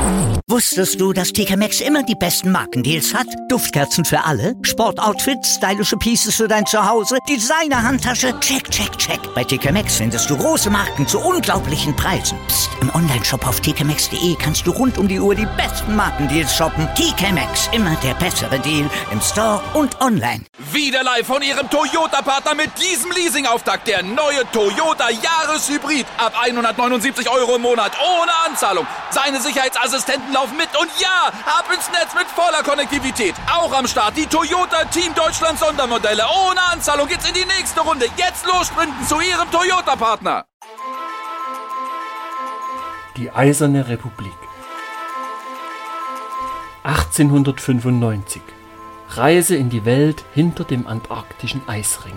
Wusstest du, dass TK Maxx immer die besten Markendeals hat? Duftkerzen für alle, Sportoutfits, stylische Pieces für dein Zuhause, Designer-Handtasche, check, check, check. Bei TK Maxx findest du große Marken zu unglaublichen Preisen. Psst. Im Onlineshop auf tkmaxx.de kannst du rund um die Uhr die besten Markendeals shoppen. TK Maxx, immer der bessere Deal im Store und online. Wieder live von Ihrem Toyota-Partner mit diesem Leasing-Auftakt. Der neue Toyota Jahreshybrid. Ab 179 € im Monat. Ohne Anzahlung. Seine Sicherheitsassistenten laufen mit. Und ja, ab ins Netz mit voller Konnektivität. Auch am Start die Toyota Team Deutschland Sondermodelle. Ohne Anzahlung geht's in die nächste Runde. Jetzt los sprinten zu Ihrem Toyota-Partner. Die Eiserne Republik. 1895. Reise in die Welt hinter dem antarktischen Eisring.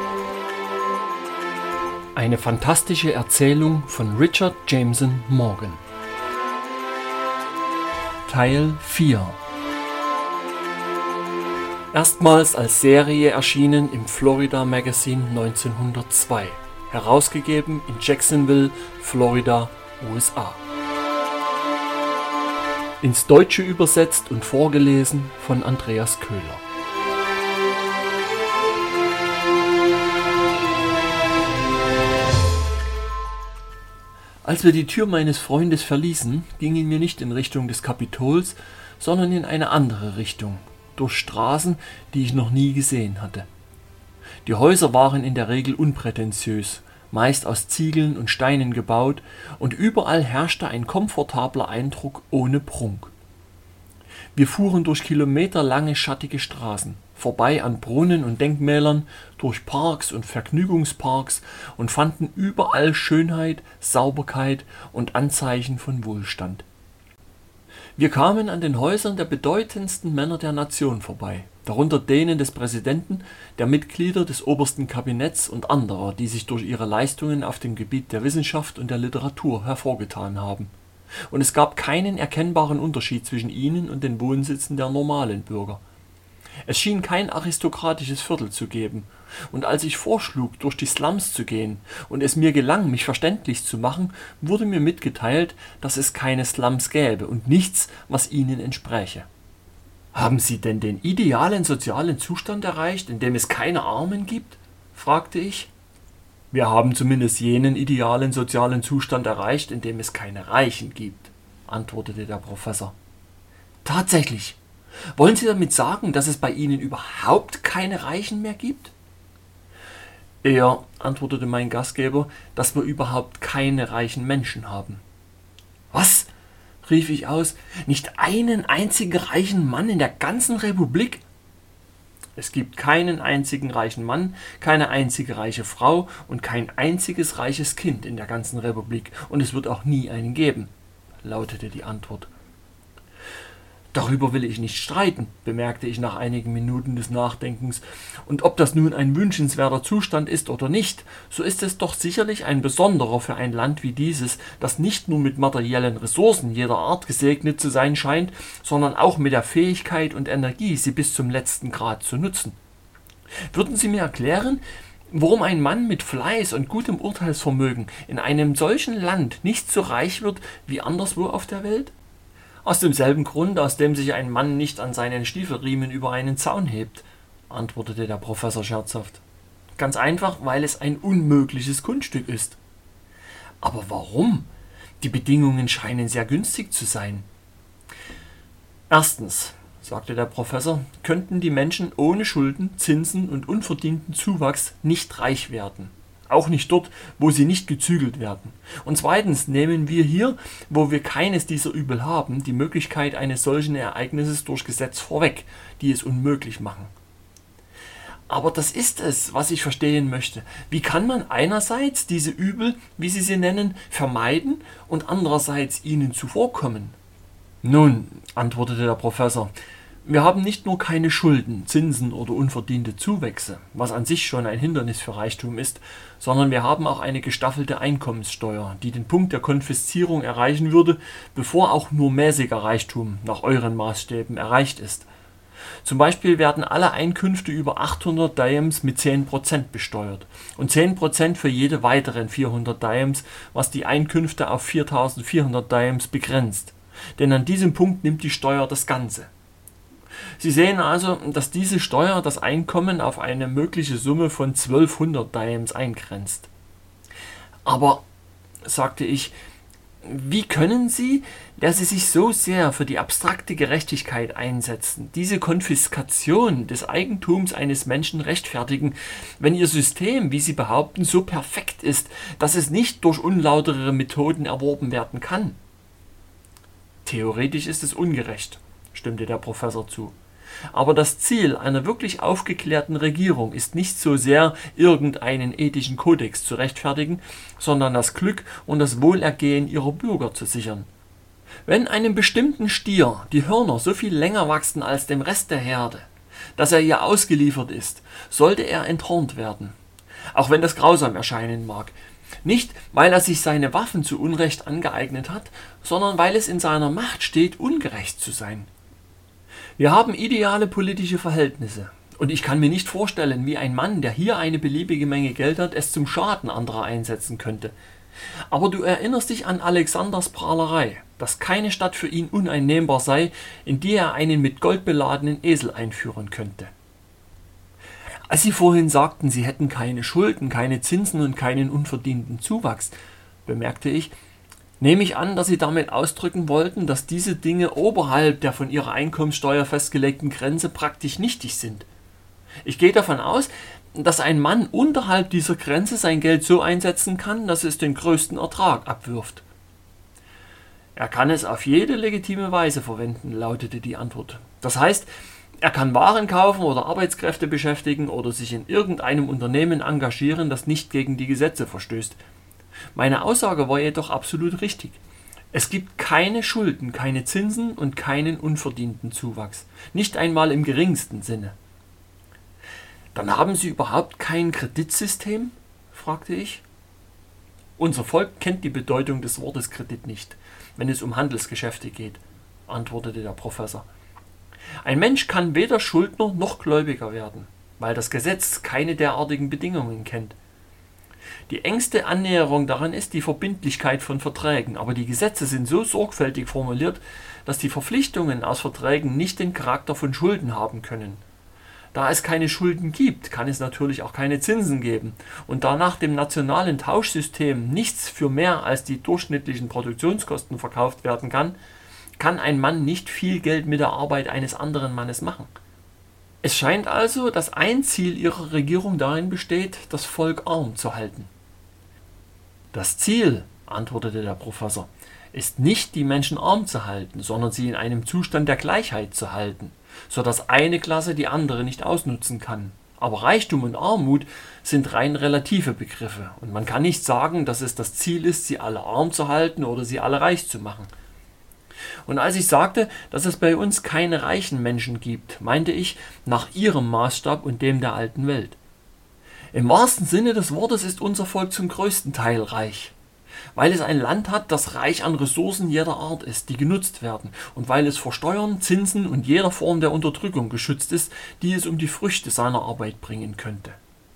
Eine fantastische Erzählung von Richard Jameson Morgan. Teil 4. Erstmals als Serie erschienen im Florida Magazine 1902. Herausgegeben in Jacksonville, Florida, USA. Ins Deutsche übersetzt und vorgelesen von Andreas Köhler. Als wir die Tür meines Freundes verließen, gingen wir nicht in Richtung des Kapitols, sondern in eine andere Richtung, durch Straßen, die ich noch nie gesehen hatte. Die Häuser waren in der Regel unprätentiös, meist aus Ziegeln und Steinen gebaut, und überall herrschte ein komfortabler Eindruck ohne Prunk. Wir fuhren durch kilometerlange schattige Straßen, vorbei an Brunnen und Denkmälern, durch Parks und Vergnügungsparks und fanden überall Schönheit, Sauberkeit und Anzeichen von Wohlstand. Wir kamen an den Häusern der bedeutendsten Männer der Nation vorbei, darunter denen des Präsidenten, der Mitglieder des obersten Kabinetts und anderer, die sich durch ihre Leistungen auf dem Gebiet der Wissenschaft und der Literatur hervorgetan haben. Und es gab keinen erkennbaren Unterschied zwischen ihnen und den Wohnsitzen der normalen Bürger. Es schien kein aristokratisches Viertel zu geben, und als ich vorschlug, durch die Slums zu gehen, und es mir gelang, mich verständlich zu machen, wurde mir mitgeteilt, dass es keine Slums gäbe und nichts, was ihnen entspräche. »Haben Sie denn den idealen sozialen Zustand erreicht, in dem es keine Armen gibt?« fragte ich. »Wir haben zumindest jenen idealen sozialen Zustand erreicht, in dem es keine Reichen gibt«, antwortete der Professor. »Tatsächlich? Wollen Sie damit sagen, dass es bei Ihnen überhaupt keine Reichen mehr gibt?« »Eher«, antwortete mein Gastgeber, »dass wir überhaupt keine reichen Menschen haben.« »Was?«, rief ich aus, »nicht einen einzigen reichen Mann in der ganzen Republik?« »Es gibt keinen einzigen reichen Mann, keine einzige reiche Frau und kein einziges reiches Kind in der ganzen Republik, und es wird auch nie einen geben«, lautete die Antwort. »Darüber will ich nicht streiten«, bemerkte ich nach einigen Minuten des Nachdenkens, »und ob das nun ein wünschenswerter Zustand ist oder nicht, so ist es doch sicherlich ein besonderer für ein Land wie dieses, das nicht nur mit materiellen Ressourcen jeder Art gesegnet zu sein scheint, sondern auch mit der Fähigkeit und Energie, sie bis zum letzten Grad zu nutzen. Würden Sie mir erklären, warum ein Mann mit Fleiß und gutem Urteilsvermögen in einem solchen Land nicht so reich wird wie anderswo auf der Welt?« »Aus demselben Grund, aus dem sich ein Mann nicht an seinen Stiefelriemen über einen Zaun hebt«, antwortete der Professor scherzhaft. »Ganz einfach, weil es ein unmögliches Kunststück ist.« »Aber warum? Die Bedingungen scheinen sehr günstig zu sein.« »Erstens«, sagte der Professor, »könnten die Menschen ohne Schulden, Zinsen und unverdienten Zuwachs nicht reich werden. Auch nicht dort, wo sie nicht gezügelt werden. Und zweitens nehmen wir hier, wo wir keines dieser Übel haben, die Möglichkeit eines solchen Ereignisses durch Gesetz vorweg, die es unmöglich machen.« »Aber das ist es, was ich verstehen möchte. Wie kann man einerseits diese Übel, wie Sie sie nennen, vermeiden und andererseits ihnen zuvorkommen?« »Nun«, antwortete der Professor, »wir haben nicht nur keine Schulden, Zinsen oder unverdiente Zuwächse, was an sich schon ein Hindernis für Reichtum ist, sondern wir haben auch eine gestaffelte Einkommenssteuer, die den Punkt der Konfiszierung erreichen würde, bevor auch nur mäßiger Reichtum nach euren Maßstäben erreicht ist. Zum Beispiel werden alle Einkünfte über 800 Dimes mit 10% besteuert und 10% für jede weiteren 400 Dimes, was die Einkünfte auf 4400 Dimes begrenzt. Denn an diesem Punkt nimmt die Steuer das Ganze. Sie sehen also, dass diese Steuer das Einkommen auf eine mögliche Summe von 1200 Dimes eingrenzt. Aber, sagte ich, wie können Sie, der Sie sich so sehr für die abstrakte Gerechtigkeit einsetzen, diese Konfiskation des Eigentums eines Menschen rechtfertigen, wenn Ihr System, wie Sie behaupten, so perfekt ist, dass es nicht durch unlautere Methoden erworben werden kann? Theoretisch ist es ungerecht, stimmte der Professor zu. Aber das Ziel einer wirklich aufgeklärten Regierung ist nicht so sehr, irgendeinen ethischen Kodex zu rechtfertigen, sondern das Glück und das Wohlergehen ihrer Bürger zu sichern. Wenn einem bestimmten Stier die Hörner so viel länger wachsen als dem Rest der Herde, dass er ihr ausgeliefert ist, sollte er enthornt werden. Auch wenn das grausam erscheinen mag. Nicht, weil er sich seine Waffen zu Unrecht angeeignet hat, sondern weil es in seiner Macht steht, ungerecht zu sein. Wir haben ideale politische Verhältnisse. Und ich kann mir nicht vorstellen, wie ein Mann, der hier eine beliebige Menge Geld hat, es zum Schaden anderer einsetzen könnte. Aber du erinnerst dich an Alexanders Prahlerei, dass keine Stadt für ihn uneinnehmbar sei, in die er einen mit Gold beladenen Esel einführen könnte. Als Sie vorhin sagten, Sie hätten keine Schulden, keine Zinsen und keinen unverdienten Zuwachs, bemerkte ich, nehme ich an, dass Sie damit ausdrücken wollten, dass diese Dinge oberhalb der von Ihrer Einkommenssteuer festgelegten Grenze praktisch nichtig sind. Ich gehe davon aus, dass ein Mann unterhalb dieser Grenze sein Geld so einsetzen kann, dass es den größten Ertrag abwirft. Er kann es auf jede legitime Weise verwenden, lautete die Antwort. Das heißt, er kann Waren kaufen oder Arbeitskräfte beschäftigen oder sich in irgendeinem Unternehmen engagieren, das nicht gegen die Gesetze verstößt. Meine Aussage war jedoch absolut richtig. Es gibt keine Schulden, keine Zinsen und keinen unverdienten Zuwachs. Nicht einmal im geringsten Sinne. Dann haben Sie überhaupt kein Kreditsystem? Fragte ich. Unser Volk kennt die Bedeutung des Wortes Kredit nicht, wenn es um Handelsgeschäfte geht, antwortete der Professor. Ein Mensch kann weder Schuldner noch Gläubiger werden, weil das Gesetz keine derartigen Bedingungen kennt. Die engste Annäherung daran ist die Verbindlichkeit von Verträgen, aber die Gesetze sind so sorgfältig formuliert, dass die Verpflichtungen aus Verträgen nicht den Charakter von Schulden haben können. Da es keine Schulden gibt, kann es natürlich auch keine Zinsen geben. Und da nach dem nationalen Tauschsystem nichts für mehr als die durchschnittlichen Produktionskosten verkauft werden kann, kann ein Mann nicht viel Geld mit der Arbeit eines anderen Mannes machen. Es scheint also, dass ein Ziel ihrer Regierung darin besteht, das Volk arm zu halten. Das Ziel, antwortete der Professor, ist nicht, die Menschen arm zu halten, sondern sie in einem Zustand der Gleichheit zu halten, sodass eine Klasse die andere nicht ausnutzen kann. Aber Reichtum und Armut sind rein relative Begriffe und man kann nicht sagen, dass es das Ziel ist, sie alle arm zu halten oder sie alle reich zu machen. Und als ich sagte, dass es bei uns keine reichen Menschen gibt, meinte ich nach ihrem Maßstab und dem der alten Welt. Im wahrsten Sinne des Wortes ist unser Volk zum größten Teil reich, weil es ein Land hat, das reich an Ressourcen jeder Art ist, die genutzt werden, und weil es vor Steuern, Zinsen und jeder Form der Unterdrückung geschützt ist, die es um die Früchte seiner Arbeit bringen könnte.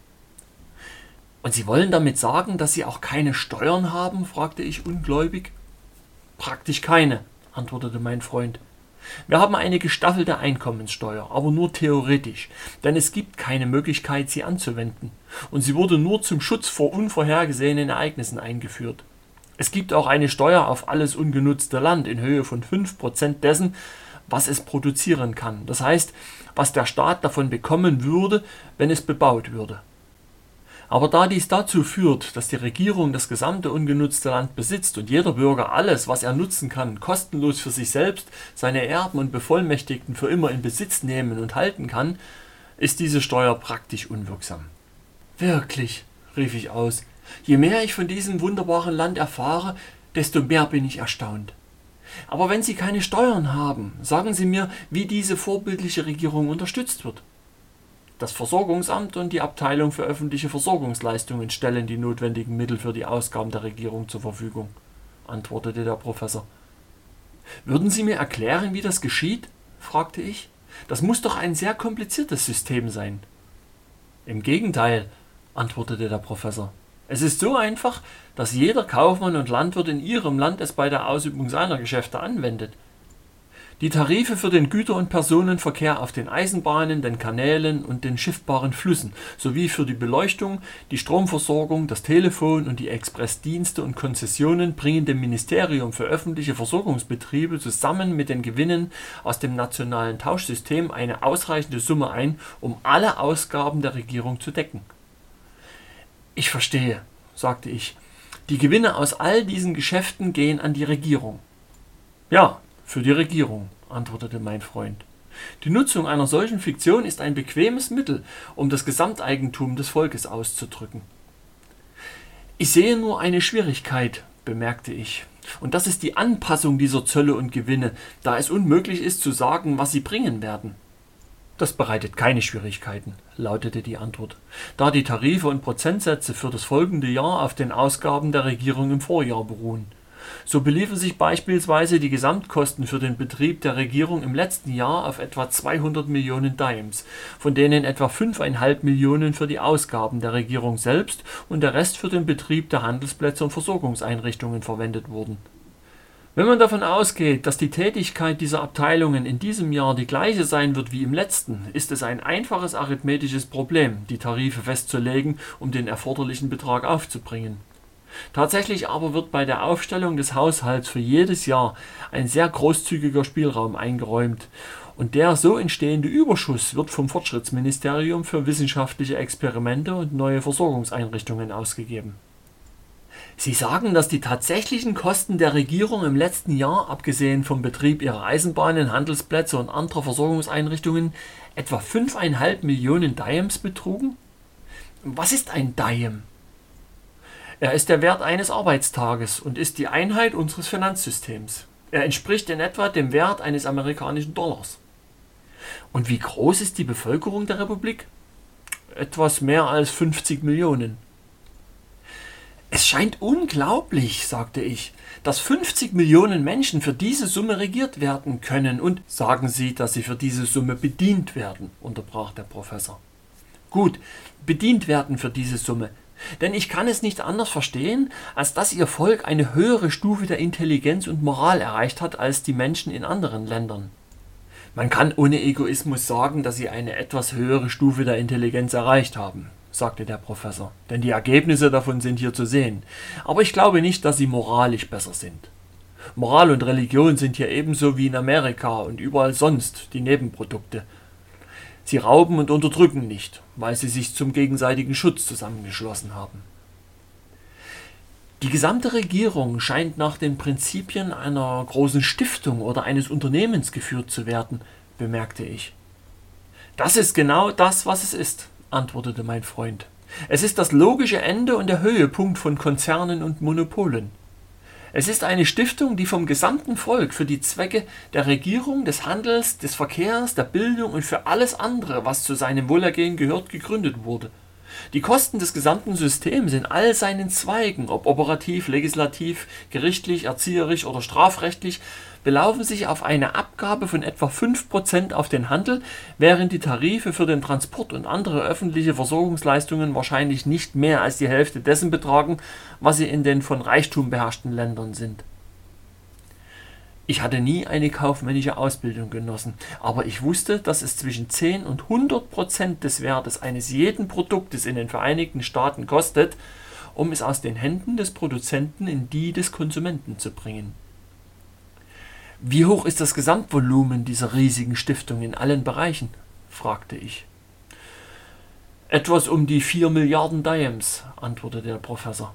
Und Sie wollen damit sagen, dass Sie auch keine Steuern haben? Fragte ich ungläubig. Praktisch keine, antwortete mein Freund. Wir haben eine gestaffelte Einkommenssteuer, aber nur theoretisch, denn es gibt keine Möglichkeit, sie anzuwenden, und sie wurde nur zum Schutz vor unvorhergesehenen Ereignissen eingeführt. Es gibt auch eine Steuer auf alles ungenutzte Land in Höhe von 5% dessen, was es produzieren kann, das heißt, was der Staat davon bekommen würde, wenn es bebaut würde. Aber da dies dazu führt, dass die Regierung das gesamte ungenutzte Land besitzt und jeder Bürger alles, was er nutzen kann, kostenlos für sich selbst, seine Erben und Bevollmächtigten für immer in Besitz nehmen und halten kann, ist diese Steuer praktisch unwirksam. Wirklich, rief ich aus, je mehr ich von diesem wunderbaren Land erfahre, desto mehr bin ich erstaunt. Aber wenn Sie keine Steuern haben, sagen Sie mir, wie diese vorbildliche Regierung unterstützt wird. Das Versorgungsamt und die Abteilung für öffentliche Versorgungsleistungen stellen die notwendigen Mittel für die Ausgaben der Regierung zur Verfügung, antwortete der Professor. Würden Sie mir erklären, wie das geschieht? Fragte ich. Das muss doch ein sehr kompliziertes System sein. Im Gegenteil, antwortete der Professor. Es ist so einfach, dass jeder Kaufmann und Landwirt in ihrem Land es bei der Ausübung seiner Geschäfte anwendet. Die Tarife für den Güter- und Personenverkehr auf den Eisenbahnen, den Kanälen und den schiffbaren Flüssen sowie für die Beleuchtung, die Stromversorgung, das Telefon und die Expressdienste und Konzessionen bringen dem Ministerium für öffentliche Versorgungsbetriebe zusammen mit den Gewinnen aus dem nationalen Tauschsystem eine ausreichende Summe ein, um alle Ausgaben der Regierung zu decken. Ich verstehe, sagte ich. Die Gewinne aus all diesen Geschäften gehen an die Regierung. Ja, für die Regierung, antwortete mein Freund. Die Nutzung einer solchen Fiktion ist ein bequemes Mittel, um das Gesamteigentum des Volkes auszudrücken. Ich sehe nur eine Schwierigkeit, bemerkte ich, und das ist die Anpassung dieser Zölle und Gewinne, da es unmöglich ist zu sagen, was sie bringen werden. Das bereitet keine Schwierigkeiten, lautete die Antwort, da die Tarife und Prozentsätze für das folgende Jahr auf den Ausgaben der Regierung im Vorjahr beruhen. So beliefen sich beispielsweise die Gesamtkosten für den Betrieb der Regierung im letzten Jahr auf etwa 200 Millionen Dimes, von denen etwa 5,5 Millionen für die Ausgaben der Regierung selbst und der Rest für den Betrieb der Handelsplätze und Versorgungseinrichtungen verwendet wurden. Wenn man davon ausgeht, dass die Tätigkeit dieser Abteilungen in diesem Jahr die gleiche sein wird wie im letzten, ist es ein einfaches arithmetisches Problem, die Tarife festzulegen, um den erforderlichen Betrag aufzubringen. Tatsächlich aber wird bei der Aufstellung des Haushalts für jedes Jahr ein sehr großzügiger Spielraum eingeräumt und der so entstehende Überschuss wird vom Fortschrittsministerium für wissenschaftliche Experimente und neue Versorgungseinrichtungen ausgegeben. Sie sagen, dass die tatsächlichen Kosten der Regierung im letzten Jahr, abgesehen vom Betrieb ihrer Eisenbahnen, Handelsplätze und anderer Versorgungseinrichtungen, etwa 5,5 Millionen Dimes betrugen? Was ist ein Dime? Er ist der Wert eines Arbeitstages und ist die Einheit unseres Finanzsystems. Er entspricht in etwa dem Wert eines amerikanischen Dollars. Und wie groß ist die Bevölkerung der Republik? Etwas mehr als 50 Millionen. Es scheint unglaublich, sagte ich, dass 50 Millionen Menschen für diese Summe regiert werden können. Und sagen Sie, dass sie für diese Summe bedient werden, unterbrach der Professor. Gut, bedient werden für diese Summe. Denn ich kann es nicht anders verstehen, als dass Ihr Volk eine höhere Stufe der Intelligenz und Moral erreicht hat als die Menschen in anderen Ländern. Man kann ohne Egoismus sagen, dass Sie eine etwas höhere Stufe der Intelligenz erreicht haben, sagte der Professor, denn die Ergebnisse davon sind hier zu sehen. Aber ich glaube nicht, dass Sie moralisch besser sind. Moral und Religion sind hier ebenso wie in Amerika und überall sonst die Nebenprodukte. Sie rauben und unterdrücken nicht, weil sie sich zum gegenseitigen Schutz zusammengeschlossen haben. Die gesamte Regierung scheint nach den Prinzipien einer großen Stiftung oder eines Unternehmens geführt zu werden, bemerkte ich. Das ist genau das, was es ist, antwortete mein Freund. Es ist das logische Ende und der Höhepunkt von Konzernen und Monopolen. Es ist eine Stiftung, die vom gesamten Volk für die Zwecke der Regierung, des Handels, des Verkehrs, der Bildung und für alles andere, was zu seinem Wohlergehen gehört, gegründet wurde. Die Kosten des gesamten Systems in all seinen Zweigen, ob operativ, legislativ, gerichtlich, erzieherisch oder strafrechtlich, belaufen sich auf eine Abgabe von etwa 5% auf den Handel, während die Tarife für den Transport und andere öffentliche Versorgungsleistungen wahrscheinlich nicht mehr als die Hälfte dessen betragen, was sie in den von Reichtum beherrschten Ländern sind. Ich hatte nie eine kaufmännische Ausbildung genossen, aber ich wusste, dass es zwischen 10 und 100% des Wertes eines jeden Produktes in den Vereinigten Staaten kostet, um es aus den Händen des Produzenten in die des Konsumenten zu bringen. Wie hoch ist das Gesamtvolumen dieser riesigen Stiftung in allen Bereichen? Fragte ich. Etwas um die 4 Milliarden Dimes, antwortete der Professor.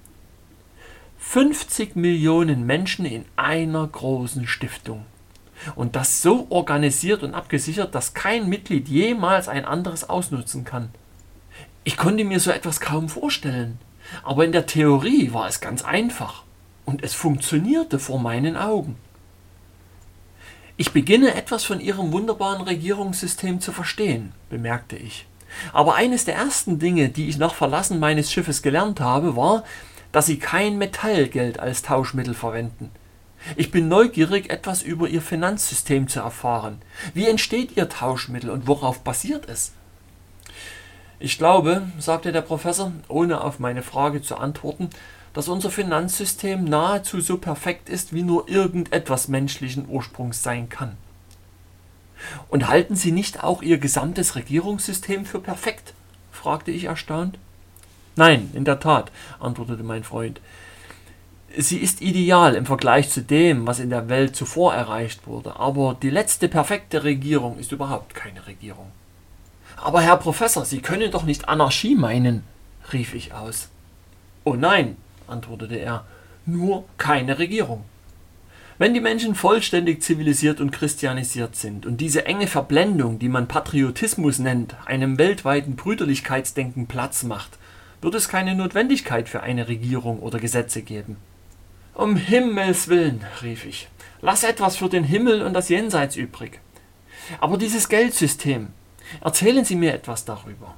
50 Millionen Menschen in einer großen Stiftung. Und das so organisiert und abgesichert, dass kein Mitglied jemals ein anderes ausnutzen kann. Ich konnte mir so etwas kaum vorstellen, aber in der Theorie war es ganz einfach. Und es funktionierte vor meinen Augen. Ich beginne etwas von Ihrem wunderbaren Regierungssystem zu verstehen, bemerkte ich. Aber eines der ersten Dinge, die ich nach Verlassen meines Schiffes gelernt habe, war, dass Sie kein Metallgeld als Tauschmittel verwenden. Ich bin neugierig, etwas über Ihr Finanzsystem zu erfahren. Wie entsteht Ihr Tauschmittel und worauf basiert es? Ich glaube, sagte der Professor, ohne auf meine Frage zu antworten, dass unser Finanzsystem nahezu so perfekt ist, wie nur irgendetwas menschlichen Ursprungs sein kann. Und halten Sie nicht auch Ihr gesamtes Regierungssystem für perfekt? Fragte ich erstaunt. Nein, in der Tat, antwortete mein Freund. Sie ist ideal im Vergleich zu dem, was in der Welt zuvor erreicht wurde, aber die letzte perfekte Regierung ist überhaupt keine Regierung. Aber Herr Professor, Sie können doch nicht Anarchie meinen, rief ich aus. Oh nein, antwortete er, nur keine Regierung. Wenn die Menschen vollständig zivilisiert und christianisiert sind und diese enge Verblendung, die man Patriotismus nennt, einem weltweiten Brüderlichkeitsdenken Platz macht, wird es keine Notwendigkeit für eine Regierung oder Gesetze geben. Um Himmels Willen, rief ich, lass etwas für den Himmel und das Jenseits übrig. Aber dieses Geldsystem, erzählen Sie mir etwas darüber.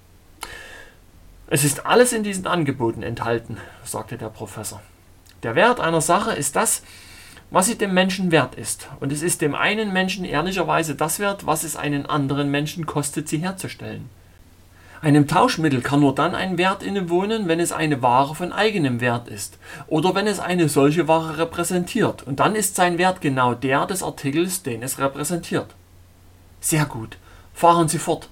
Es ist alles in diesen Angeboten enthalten, sagte der Professor. Der Wert einer Sache ist das, was sie dem Menschen wert ist. Und es ist dem einen Menschen ehrlicherweise das wert, was es einen anderen Menschen kostet, sie herzustellen. Einem Tauschmittel kann nur dann ein Wert innewohnen, wenn es eine Ware von eigenem Wert ist oder wenn es eine solche Ware repräsentiert. Und dann ist sein Wert genau der des Artikels, den es repräsentiert. Sehr gut. Fahren Sie fort.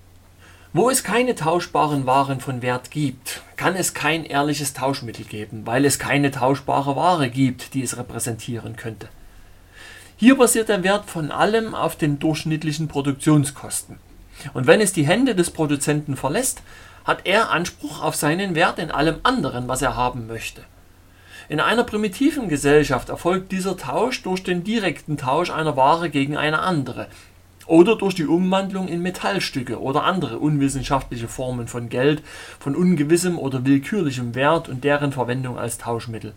Wo es keine tauschbaren Waren von Wert gibt, kann es kein ehrliches Tauschmittel geben, weil es keine tauschbare Ware gibt, die es repräsentieren könnte. Hier basiert der Wert von allem auf den durchschnittlichen Produktionskosten. Und wenn es die Hände des Produzenten verlässt, hat er Anspruch auf seinen Wert in allem anderen, was er haben möchte. In einer primitiven Gesellschaft erfolgt dieser Tausch durch den direkten Tausch einer Ware gegen eine andere oder durch die Umwandlung in Metallstücke oder andere unwissenschaftliche Formen von Geld von ungewissem oder willkürlichem Wert und deren Verwendung als Tauschmittel.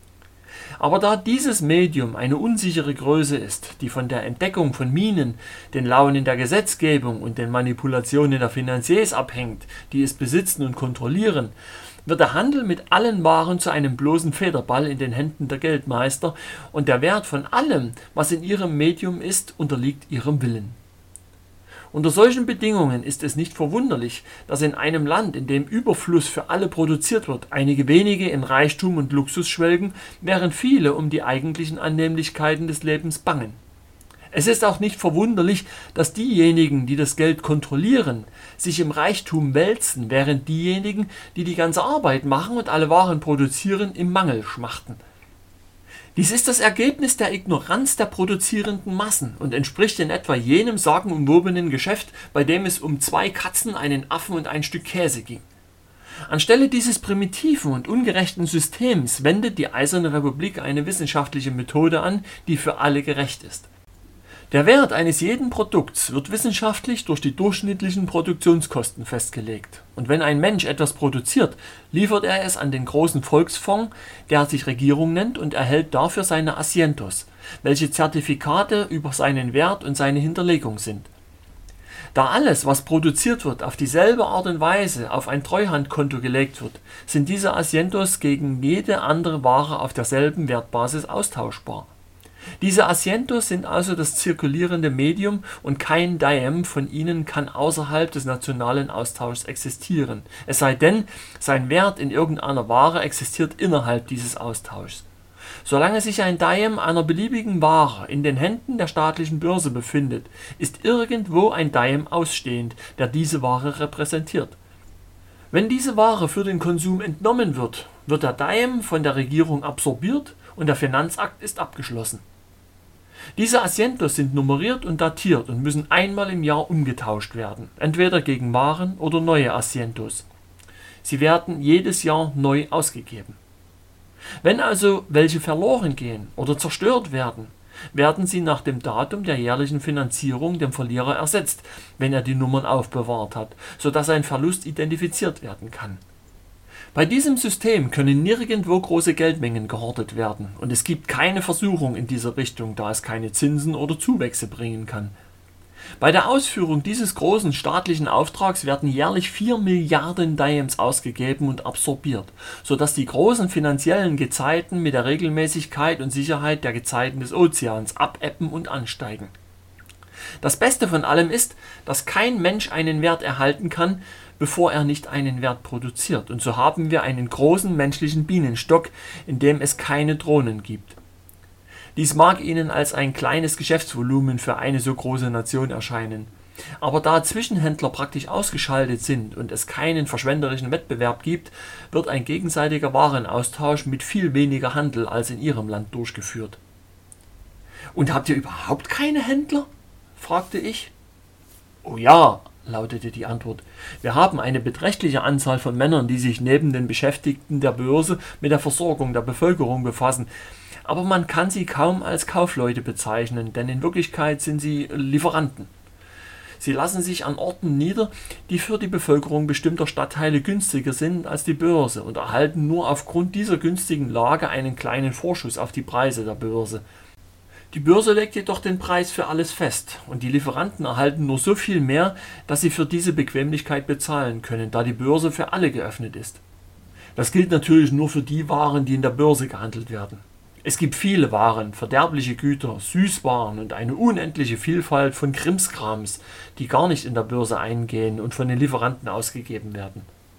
Aber da dieses Medium eine unsichere Größe ist, die von der Entdeckung von Minen, den Launen der Gesetzgebung und den Manipulationen der Finanziers abhängt, die es besitzen und kontrollieren, wird der Handel mit allen Waren zu einem bloßen Federball in den Händen der Geldmeister und der Wert von allem, was in ihrem Medium ist, unterliegt ihrem Willen. Unter solchen Bedingungen ist es nicht verwunderlich, dass in einem Land, in dem Überfluss für alle produziert wird, einige wenige in Reichtum und Luxus schwelgen, während viele um die eigentlichen Annehmlichkeiten des Lebens bangen. Es ist auch nicht verwunderlich, dass diejenigen, die das Geld kontrollieren, sich im Reichtum wälzen, während diejenigen, die die ganze Arbeit machen und alle Waren produzieren, im Mangel schmachten. Dies ist das Ergebnis der Ignoranz der produzierenden Massen und entspricht in etwa jenem sagenumwobenen Geschäft, bei dem es um 2 Katzen, einen Affen und ein Stück Käse ging. Anstelle dieses primitiven und ungerechten Systems wendet die Eiserne Republik eine wissenschaftliche Methode an, die für alle gerecht ist. Der Wert eines jeden Produkts wird wissenschaftlich durch die durchschnittlichen Produktionskosten festgelegt. Und wenn ein Mensch etwas produziert, liefert er es an den großen Volksfonds, der sich Regierung nennt, und erhält dafür seine Asientos, welche Zertifikate über seinen Wert und seine Hinterlegung sind. Da alles, was produziert wird, auf dieselbe Art und Weise auf ein Treuhandkonto gelegt wird, sind diese Asientos gegen jede andere Ware auf derselben Wertbasis austauschbar. Diese Asientos sind also das zirkulierende Medium und kein Diem von ihnen kann außerhalb des nationalen Austauschs existieren, es sei denn, sein Wert in irgendeiner Ware existiert innerhalb dieses Austauschs. Solange sich ein Diem einer beliebigen Ware in den Händen der staatlichen Börse befindet, ist irgendwo ein Diem ausstehend, der diese Ware repräsentiert. Wenn diese Ware für den Konsum entnommen wird, wird der Diem von der Regierung absorbiert und der Finanzakt ist abgeschlossen. Diese Asientos sind nummeriert und datiert und müssen einmal im Jahr umgetauscht werden, entweder gegen Waren oder neue Asientos. Sie werden jedes Jahr neu ausgegeben. Wenn also welche verloren gehen oder zerstört werden, werden sie nach dem Datum der jährlichen Finanzierung dem Verlierer ersetzt, wenn er die Nummern aufbewahrt hat, sodass ein Verlust identifiziert werden kann. Bei diesem System können nirgendwo große Geldmengen gehortet werden und es gibt keine Versuchung in dieser Richtung, da es keine Zinsen oder Zuwächse bringen kann. Bei der Ausführung dieses großen staatlichen Auftrags werden jährlich 4 Milliarden Diems ausgegeben und absorbiert, sodass die großen finanziellen Gezeiten mit der Regelmäßigkeit und Sicherheit der Gezeiten des Ozeans abebben und ansteigen. Das Beste von allem ist, dass kein Mensch einen Wert erhalten kann, bevor er nicht einen Wert produziert. Und so haben wir einen großen menschlichen Bienenstock, in dem es keine Drohnen gibt. Dies mag Ihnen als ein kleines Geschäftsvolumen für eine so große Nation erscheinen. Aber da Zwischenhändler praktisch ausgeschaltet sind und es keinen verschwenderischen Wettbewerb gibt, wird ein gegenseitiger Warenaustausch mit viel weniger Handel als in Ihrem Land durchgeführt. Und habt ihr überhaupt keine Händler? Fragte ich. Oh ja, lautete die Antwort. Wir haben eine beträchtliche Anzahl von Männern, die sich neben den Beschäftigten der Börse mit der Versorgung der Bevölkerung befassen. Aber man kann sie kaum als Kaufleute bezeichnen, denn in Wirklichkeit sind sie Lieferanten. Sie lassen sich an Orten nieder, die für die Bevölkerung bestimmter Stadtteile günstiger sind als die Börse und erhalten nur aufgrund dieser günstigen Lage einen kleinen Vorschuss auf die Preise der Börse. Die Börse legt jedoch den Preis für alles fest und die Lieferanten erhalten nur so viel mehr, dass sie für diese Bequemlichkeit bezahlen können, da die Börse für alle geöffnet ist. Das gilt natürlich nur für die Waren, die in der Börse gehandelt werden. Es gibt viele Waren, verderbliche Güter, Süßwaren und eine unendliche Vielfalt von Krimskrams, die gar nicht in der Börse eingehen und von den Lieferanten ausgegeben werden.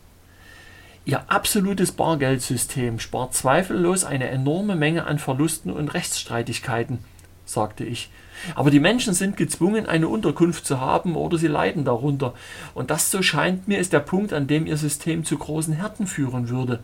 Ihr absolutes Bargeldsystem spart zweifellos eine enorme Menge an Verlusten und Rechtsstreitigkeiten, sagte ich. Aber die Menschen sind gezwungen, eine Unterkunft zu haben oder sie leiden darunter. Und das, so scheint mir, ist der Punkt, an dem ihr System zu großen Härten führen würde.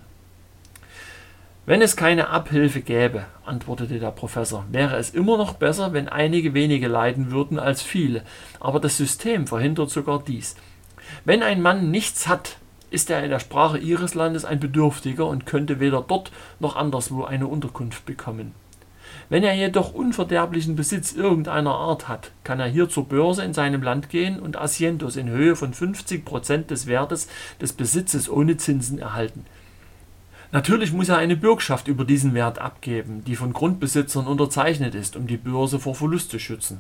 Wenn es keine Abhilfe gäbe, antwortete der Professor, wäre es immer noch besser, wenn einige wenige leiden würden als viele. Aber das System verhindert sogar dies. Wenn ein Mann nichts hat, ist er in der Sprache Ihres Landes ein Bedürftiger und könnte weder dort noch anderswo eine Unterkunft bekommen. Wenn er jedoch unverderblichen Besitz irgendeiner Art hat, kann er hier zur Börse in seinem Land gehen und Asientos in Höhe von 50% des Wertes des Besitzes ohne Zinsen erhalten. Natürlich muss er eine Bürgschaft über diesen Wert abgeben, die von Grundbesitzern unterzeichnet ist, um die Börse vor Verlust zu schützen.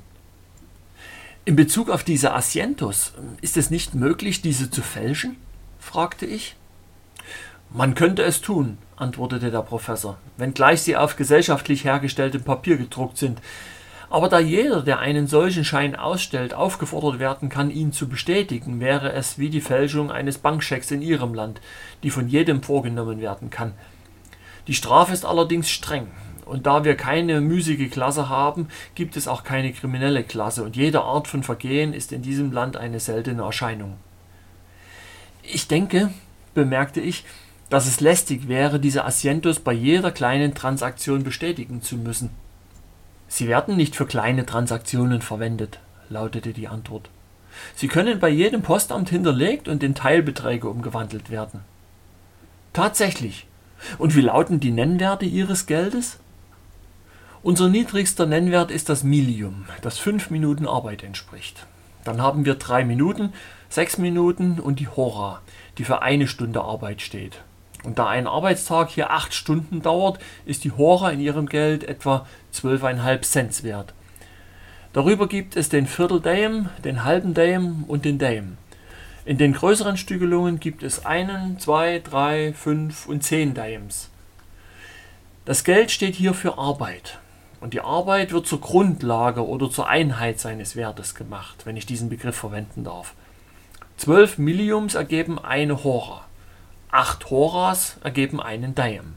In Bezug auf diese Asientos, ist es nicht möglich, diese zu fälschen? Fragte ich. Man könnte es tun, antwortete der Professor, wenngleich sie auf gesellschaftlich hergestelltem Papier gedruckt sind. Aber da jeder, der einen solchen Schein ausstellt, aufgefordert werden kann, ihn zu bestätigen, wäre es wie die Fälschung eines Bankschecks in Ihrem Land, die von jedem vorgenommen werden kann. Die Strafe ist allerdings streng, und da wir keine müßige Klasse haben, gibt es auch keine kriminelle Klasse, und jede Art von Vergehen ist in diesem Land eine seltene Erscheinung. Ich denke, bemerkte ich, dass es lästig wäre, diese Asientos bei jeder kleinen Transaktion bestätigen zu müssen. Sie werden nicht für kleine Transaktionen verwendet, lautete die Antwort. Sie können bei jedem Postamt hinterlegt und in Teilbeträge umgewandelt werden. Tatsächlich. Und wie lauten die Nennwerte Ihres Geldes? Unser niedrigster Nennwert ist das Millium, das 5 Minuten Arbeit entspricht. Dann haben wir 3 Minuten, 6 Minuten und die Hora, die für 1 Stunde Arbeit steht. Und da ein Arbeitstag hier 8 Stunden dauert, ist die Hora in Ihrem Geld etwa 12,5 Cent wert. Darüber gibt es den Vierteldame, den halben Dame und den Dame. In den größeren Stückelungen gibt es 1, 2, 3, 5 und 10 Dames. Das Geld steht hier für Arbeit. Und die Arbeit wird zur Grundlage oder zur Einheit seines Wertes gemacht, wenn ich diesen Begriff verwenden darf. 12 Milliums ergeben eine Hora. 8 Horas ergeben einen Dame.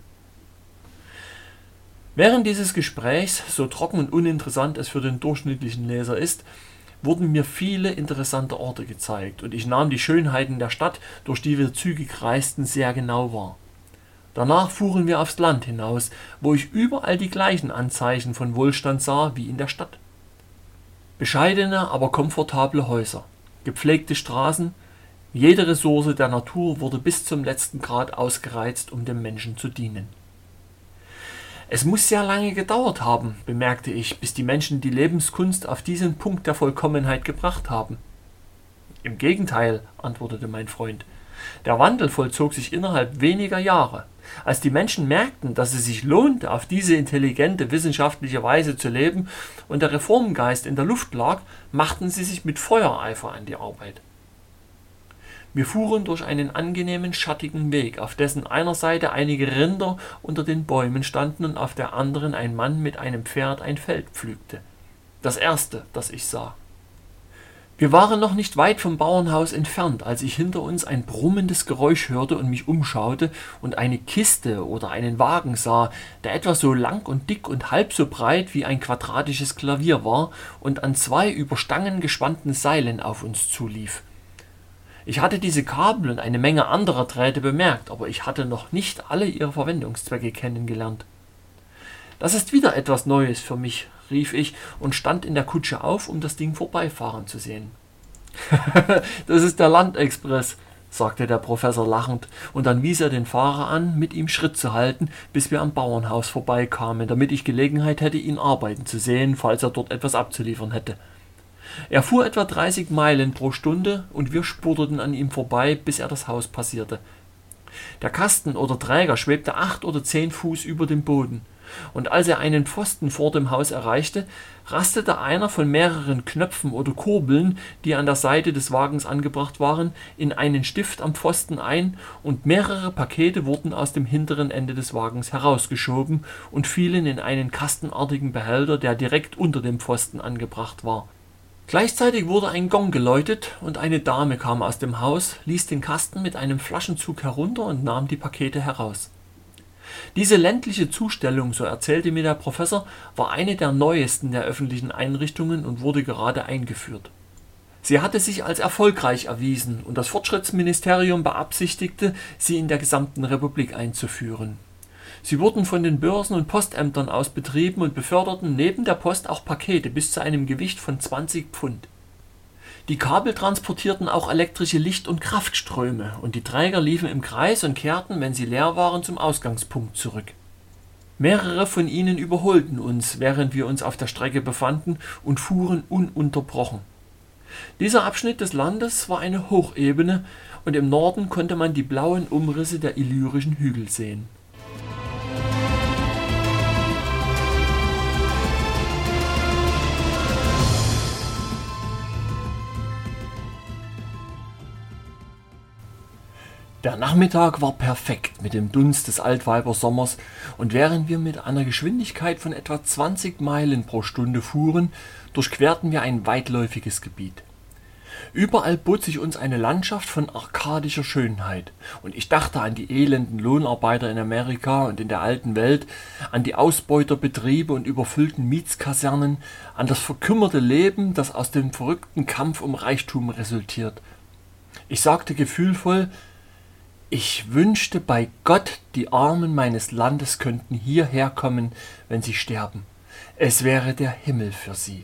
Während dieses Gesprächs, so trocken und uninteressant es für den durchschnittlichen Leser ist, wurden mir viele interessante Orte gezeigt und ich nahm die Schönheiten der Stadt, durch die wir zügig reisten, sehr genau wahr. Danach fuhren wir aufs Land hinaus, wo ich überall die gleichen Anzeichen von Wohlstand sah wie in der Stadt. Bescheidene, aber komfortable Häuser, gepflegte Straßen, jede Ressource der Natur wurde bis zum letzten Grad ausgereizt, um dem Menschen zu dienen. Es muss sehr lange gedauert haben, bemerkte ich, bis die Menschen die Lebenskunst auf diesen Punkt der Vollkommenheit gebracht haben. Im Gegenteil, antwortete mein Freund. Der Wandel vollzog sich innerhalb weniger Jahre. Als die Menschen merkten, dass es sich lohnte, auf diese intelligente, wissenschaftliche Weise zu leben und der Reformgeist in der Luft lag, machten sie sich mit Feuereifer an die Arbeit. Wir fuhren durch einen angenehmen, schattigen Weg, auf dessen einer Seite einige Rinder unter den Bäumen standen und auf der anderen ein Mann mit einem Pferd ein Feld pflügte. Das erste, das ich sah. Wir waren noch nicht weit vom Bauernhaus entfernt, als ich hinter uns ein brummendes Geräusch hörte und mich umschaute und eine Kiste oder einen Wagen sah, der etwa so lang und dick und halb so breit wie ein quadratisches Klavier war und an 2 über Stangen gespannten Seilen auf uns zulief. Ich hatte diese Kabel und eine Menge anderer Drähte bemerkt, aber ich hatte noch nicht alle ihre Verwendungszwecke kennengelernt. »Das ist wieder etwas Neues für mich«, rief ich und stand in der Kutsche auf, um das Ding vorbeifahren zu sehen. »Das ist der Landexpress«, sagte der Professor lachend, und dann wies er den Fahrer an, mit ihm Schritt zu halten, bis wir am Bauernhaus vorbeikamen, damit ich Gelegenheit hätte, ihn arbeiten zu sehen, falls er dort etwas abzuliefern hätte. Er fuhr etwa 30 Meilen pro Stunde und wir spurteten an ihm vorbei, bis er das Haus passierte. Der Kasten oder Träger schwebte 8 oder 10 Fuß über dem Boden. Und als er einen Pfosten vor dem Haus erreichte, rastete einer von mehreren Knöpfen oder Kurbeln, die an der Seite des Wagens angebracht waren, in einen Stift am Pfosten ein und mehrere Pakete wurden aus dem hinteren Ende des Wagens herausgeschoben und fielen in einen kastenartigen Behälter, der direkt unter dem Pfosten angebracht war. Gleichzeitig wurde ein Gong geläutet und eine Dame kam aus dem Haus, ließ den Kasten mit einem Flaschenzug herunter und nahm die Pakete heraus. Diese ländliche Zustellung, so erzählte mir der Professor, war eine der neuesten der öffentlichen Einrichtungen und wurde gerade eingeführt. Sie hatte sich als erfolgreich erwiesen und das Fortschrittsministerium beabsichtigte, sie in der gesamten Republik einzuführen. Sie wurden von den Börsen und Postämtern aus betrieben und beförderten neben der Post auch Pakete bis zu einem Gewicht von 20 Pfund. Die Kabel transportierten auch elektrische Licht- und Kraftströme und die Träger liefen im Kreis und kehrten, wenn sie leer waren, zum Ausgangspunkt zurück. Mehrere von ihnen überholten uns, während wir uns auf der Strecke befanden und fuhren ununterbrochen. Dieser Abschnitt des Landes war eine Hochebene und im Norden konnte man die blauen Umrisse der Illyrischen Hügel sehen. Der Nachmittag war perfekt mit dem Dunst des Altweibersommers und während wir mit einer Geschwindigkeit von etwa 20 Meilen pro Stunde fuhren, durchquerten wir ein weitläufiges Gebiet. Überall bot sich uns eine Landschaft von arkadischer Schönheit und ich dachte an die elenden Lohnarbeiter in Amerika und in der alten Welt, an die Ausbeuterbetriebe und überfüllten Mietskasernen, an das verkümmerte Leben, das aus dem verrückten Kampf um Reichtum resultiert. Ich sagte gefühlvoll: Ich wünschte bei Gott, die Armen meines Landes könnten hierher kommen, wenn sie sterben. Es wäre der Himmel für sie.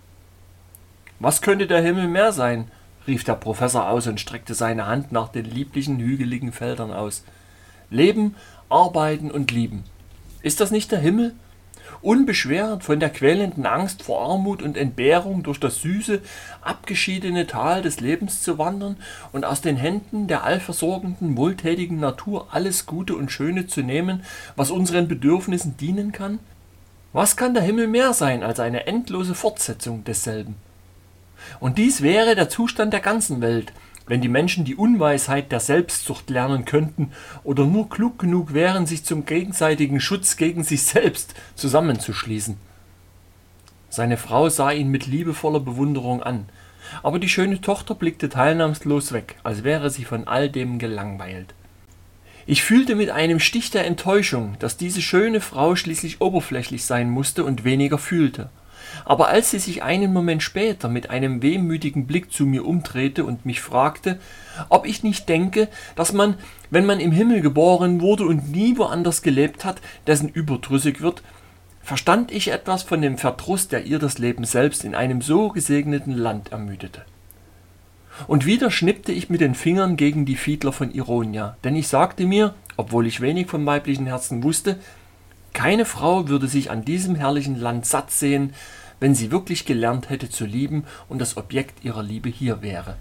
Was könnte der Himmel mehr sein? Rief der Professor aus und streckte seine Hand nach den lieblichen, hügeligen Feldern aus. Leben, arbeiten und lieben. Ist das nicht der Himmel? Unbeschwert von der quälenden Angst vor Armut und Entbehrung durch das süße, abgeschiedene Tal des Lebens zu wandern und aus den Händen der allversorgenden, wohltätigen Natur alles Gute und Schöne zu nehmen, was unseren Bedürfnissen dienen kann? Was kann der Himmel mehr sein als eine endlose Fortsetzung desselben? Und dies wäre der Zustand der ganzen Welt, wenn die Menschen die Unweisheit der Selbstsucht lernen könnten oder nur klug genug wären, sich zum gegenseitigen Schutz gegen sich selbst zusammenzuschließen. Seine Frau sah ihn mit liebevoller Bewunderung an, aber die schöne Tochter blickte teilnahmslos weg, als wäre sie von all dem gelangweilt. Ich fühlte mit einem Stich der Enttäuschung, dass diese schöne Frau schließlich oberflächlich sein musste und weniger fühlte. Aber als sie sich einen Moment später mit einem wehmütigen Blick zu mir umdrehte und mich fragte, ob ich nicht denke, dass man, wenn man im Himmel geboren wurde und nie woanders gelebt hat, dessen überdrüssig wird, verstand ich etwas von dem Verdruss, der ihr das Leben selbst in einem so gesegneten Land ermüdete. Und wieder schnippte ich mit den Fingern gegen die Fiedler von Ironia, denn ich sagte mir, obwohl ich wenig vom weiblichen Herzen wusste, keine Frau würde sich an diesem herrlichen Land satt sehen, wenn sie wirklich gelernt hätte zu lieben und das Objekt ihrer Liebe hier wäre.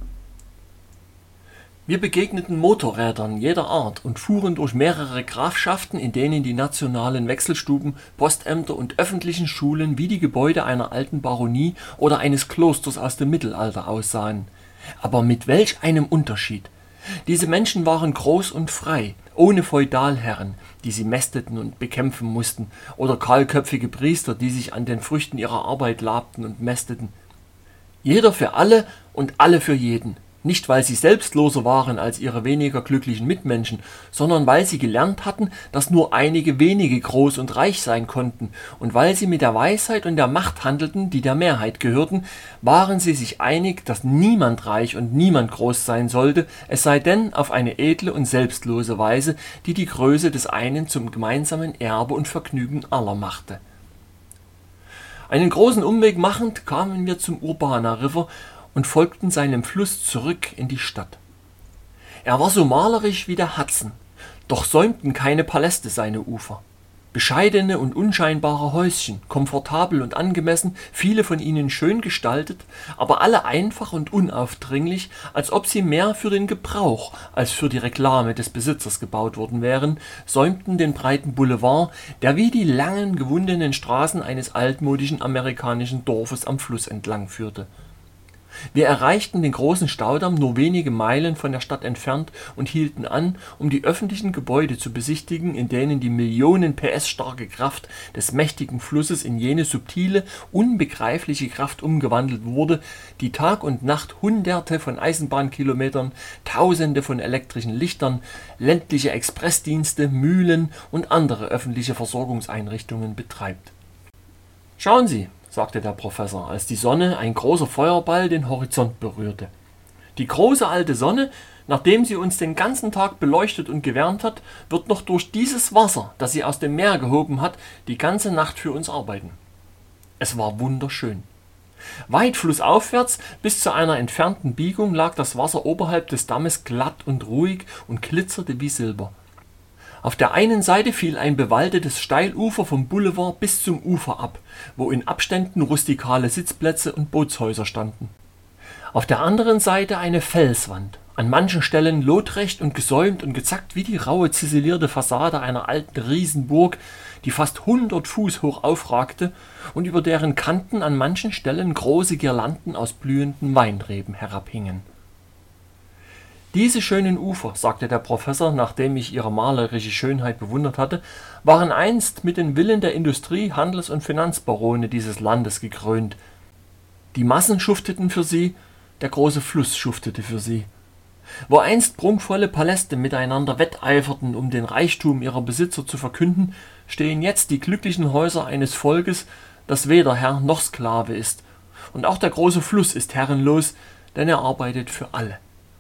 Wir begegneten Motorrädern jeder Art und fuhren durch mehrere Grafschaften, in denen die nationalen Wechselstuben, Postämter und öffentlichen Schulen wie die Gebäude einer alten Baronie oder eines Klosters aus dem Mittelalter aussahen. Aber mit welch einem Unterschied! Diese Menschen waren groß und frei, ohne Feudalherren, die sie mästeten und bekämpfen mussten, oder kahlköpfige Priester, die sich an den Früchten ihrer Arbeit labten und mästeten. Jeder für alle und alle für jeden. Nicht, weil sie selbstloser waren als ihre weniger glücklichen Mitmenschen, sondern weil sie gelernt hatten, dass nur einige wenige groß und reich sein konnten, und weil sie mit der Weisheit und der Macht handelten, die der Mehrheit gehörten, waren sie sich einig, dass niemand reich und niemand groß sein sollte, es sei denn auf eine edle und selbstlose Weise, die die Größe des einen zum gemeinsamen Erbe und Vergnügen aller machte. Einen großen Umweg machend kamen wir zum Urbana River und folgten seinem Fluss zurück in die Stadt. Er war so malerisch wie der Hudson, doch säumten keine Paläste seine Ufer. Bescheidene und unscheinbare Häuschen, komfortabel und angemessen, viele von ihnen schön gestaltet, aber alle einfach und unaufdringlich, als ob sie mehr für den Gebrauch als für die Reklame des Besitzers gebaut worden wären, säumten den breiten Boulevard, der wie die langen, gewundenen Straßen eines altmodischen amerikanischen Dorfes am Fluss entlang führte. Wir erreichten den großen Staudamm nur wenige Meilen von der Stadt entfernt und hielten an, um die öffentlichen Gebäude zu besichtigen, in denen die Millionen PS starke Kraft des mächtigen Flusses in jene subtile, unbegreifliche Kraft umgewandelt wurde, die Tag und Nacht Hunderte von Eisenbahnkilometern, Tausende von elektrischen Lichtern, ländliche Expressdienste, Mühlen und andere öffentliche Versorgungseinrichtungen betreibt. Schauen Sie, sagte der Professor, als die Sonne, ein großer Feuerball, den Horizont berührte. Die große alte Sonne, nachdem sie uns den ganzen Tag beleuchtet und gewärmt hat, wird noch durch dieses Wasser, das sie aus dem Meer gehoben hat, die ganze Nacht für uns arbeiten. Es war wunderschön. Weit flussaufwärts bis zu einer entfernten Biegung lag das Wasser oberhalb des Dammes glatt und ruhig und glitzerte wie Silber. Auf der einen Seite fiel ein bewaldetes Steilufer vom Boulevard bis zum Ufer ab, wo in Abständen rustikale Sitzplätze und Bootshäuser standen. Auf der anderen Seite eine Felswand, an manchen Stellen lotrecht und gesäumt und gezackt wie die raue ziselierte Fassade einer alten Riesenburg, die fast 100 Fuß hoch aufragte und über deren Kanten an manchen Stellen große Girlanden aus blühenden Weinreben herabhingen. Diese schönen Ufer, sagte der Professor, nachdem ich ihre malerische Schönheit bewundert hatte, waren einst mit den Villen der Industrie-, Handels- und Finanzbarone dieses Landes gekrönt. Die Massen schufteten für sie, der große Fluss schuftete für sie. Wo einst prunkvolle Paläste miteinander wetteiferten, um den Reichtum ihrer Besitzer zu verkünden, stehen jetzt die glücklichen Häuser eines Volkes, das weder Herr noch Sklave ist. Und auch der große Fluss ist herrenlos, denn er arbeitet für alle.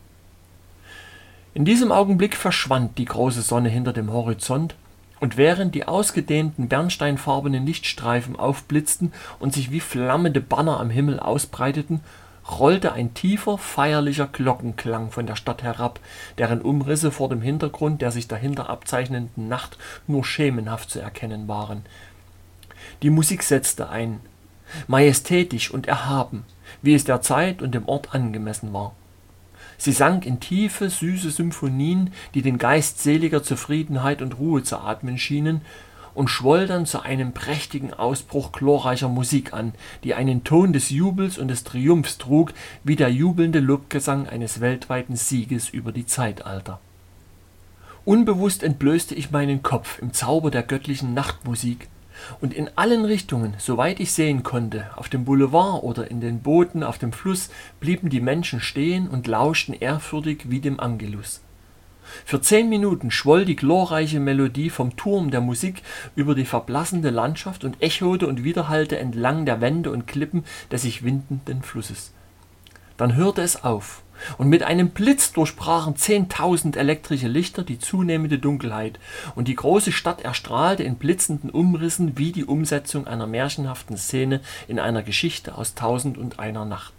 In diesem Augenblick verschwand die große Sonne hinter dem Horizont, und während die ausgedehnten bernsteinfarbenen Lichtstreifen aufblitzten und sich wie flammende Banner am Himmel ausbreiteten, rollte ein tiefer, feierlicher Glockenklang von der Stadt herab, deren Umrisse vor dem Hintergrund der sich dahinter abzeichnenden Nacht nur schemenhaft zu erkennen waren. Die Musik setzte ein, majestätisch und erhaben, wie es der Zeit und dem Ort angemessen war. Sie sank in tiefe, süße Symphonien, die den Geist seliger Zufriedenheit und Ruhe zu atmen schienen, und schwoll dann zu einem prächtigen Ausbruch glorreicher Musik an, die einen Ton des Jubels und des Triumphs trug, wie der jubelnde Lobgesang eines weltweiten Sieges über die Zeitalter. Unbewusst entblößte ich meinen Kopf im Zauber der göttlichen Nachtmusik, und in allen Richtungen, soweit ich sehen konnte, auf dem Boulevard oder in den Booten auf dem Fluss, blieben die Menschen stehen und lauschten ehrfürchtig wie dem Angelus. Für 10 Minuten schwoll die glorreiche Melodie vom Turm der Musik über die verblassende Landschaft und echote und widerhallte entlang der Wände und Klippen des sich windenden Flusses. Dann hörte es auf, und mit einem Blitz durchbrachen 10.000 elektrische Lichter die zunehmende Dunkelheit, und die große Stadt erstrahlte in blitzenden Umrissen wie die Umsetzung einer märchenhaften Szene in einer Geschichte aus 1001 Nacht.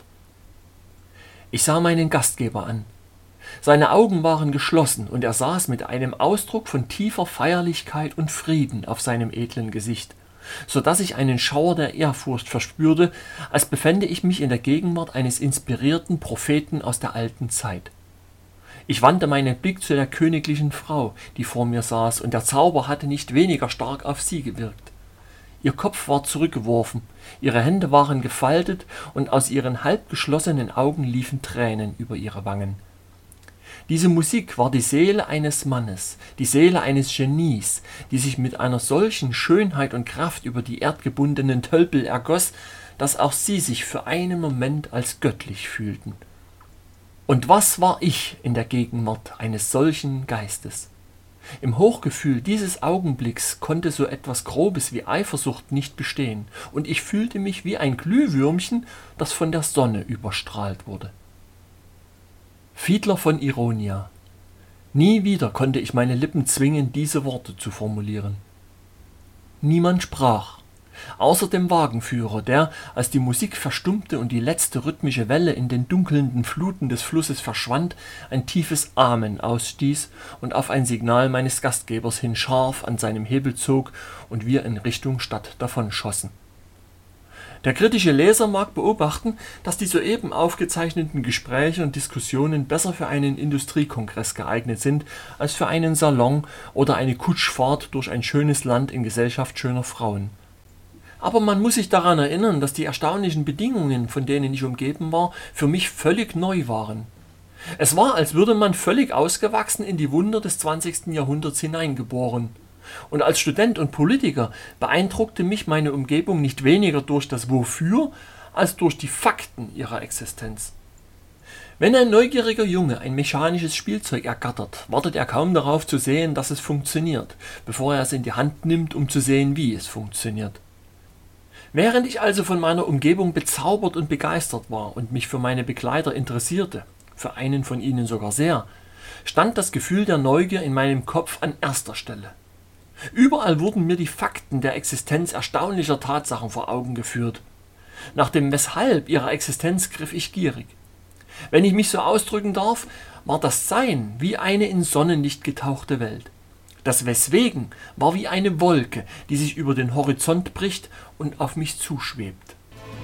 Ich sah meinen Gastgeber an. Seine Augen waren geschlossen, und er saß mit einem Ausdruck von tiefer Feierlichkeit und Frieden auf seinem edlen Gesicht, so dass ich einen Schauer der Ehrfurcht verspürte, als befände ich mich in der Gegenwart eines inspirierten Propheten aus der alten Zeit. Ich wandte meinen Blick zu der königlichen Frau, die vor mir saß, und der Zauber hatte nicht weniger stark auf sie gewirkt. Ihr Kopf war zurückgeworfen, ihre Hände waren gefaltet, und aus ihren halb geschlossenen Augen liefen Tränen über ihre Wangen. Diese Musik war die Seele eines Mannes, die Seele eines Genies, die sich mit einer solchen Schönheit und Kraft über die erdgebundenen Tölpel ergoss, dass auch sie sich für einen Moment als göttlich fühlten. Und was war ich in der Gegenwart eines solchen Geistes? Im Hochgefühl dieses Augenblicks konnte so etwas Grobes wie Eifersucht nicht bestehen, und ich fühlte mich wie ein Glühwürmchen, das von der Sonne überstrahlt wurde. Fiedler von Ironia. Nie wieder konnte ich meine Lippen zwingen, diese Worte zu formulieren. Niemand sprach, außer dem Wagenführer, der, als die Musik verstummte und die letzte rhythmische Welle in den dunkelnden Fluten des Flusses verschwand, ein tiefes Amen ausstieß und auf ein Signal meines Gastgebers hin scharf an seinem Hebel zog und wir in Richtung Stadt davonschossen. Der kritische Leser mag beobachten, dass die soeben aufgezeichneten Gespräche und Diskussionen besser für einen Industriekongress geeignet sind, als für einen Salon oder eine Kutschfahrt durch ein schönes Land in Gesellschaft schöner Frauen. Aber man muss sich daran erinnern, dass die erstaunlichen Bedingungen, von denen ich umgeben war, für mich völlig neu waren. Es war, als würde man völlig ausgewachsen in die Wunder des 20. Jahrhunderts hineingeboren. Und als Student und Politiker beeindruckte mich meine Umgebung nicht weniger durch das Wofür, als durch die Fakten ihrer Existenz. Wenn ein neugieriger Junge ein mechanisches Spielzeug ergattert, wartet er kaum darauf zu sehen, dass es funktioniert, bevor er es in die Hand nimmt, um zu sehen, wie es funktioniert. Während ich also von meiner Umgebung bezaubert und begeistert war und mich für meine Begleiter interessierte, für einen von ihnen sogar sehr, stand das Gefühl der Neugier in meinem Kopf an erster Stelle. Überall wurden mir die Fakten der Existenz erstaunlicher Tatsachen vor Augen geführt. Nach dem Weshalb ihrer Existenz griff ich gierig. Wenn ich mich so ausdrücken darf, war das Sein wie eine in Sonnenlicht getauchte Welt. Das Weswegen war wie eine Wolke, die sich über den Horizont bricht und auf mich zuschwebt.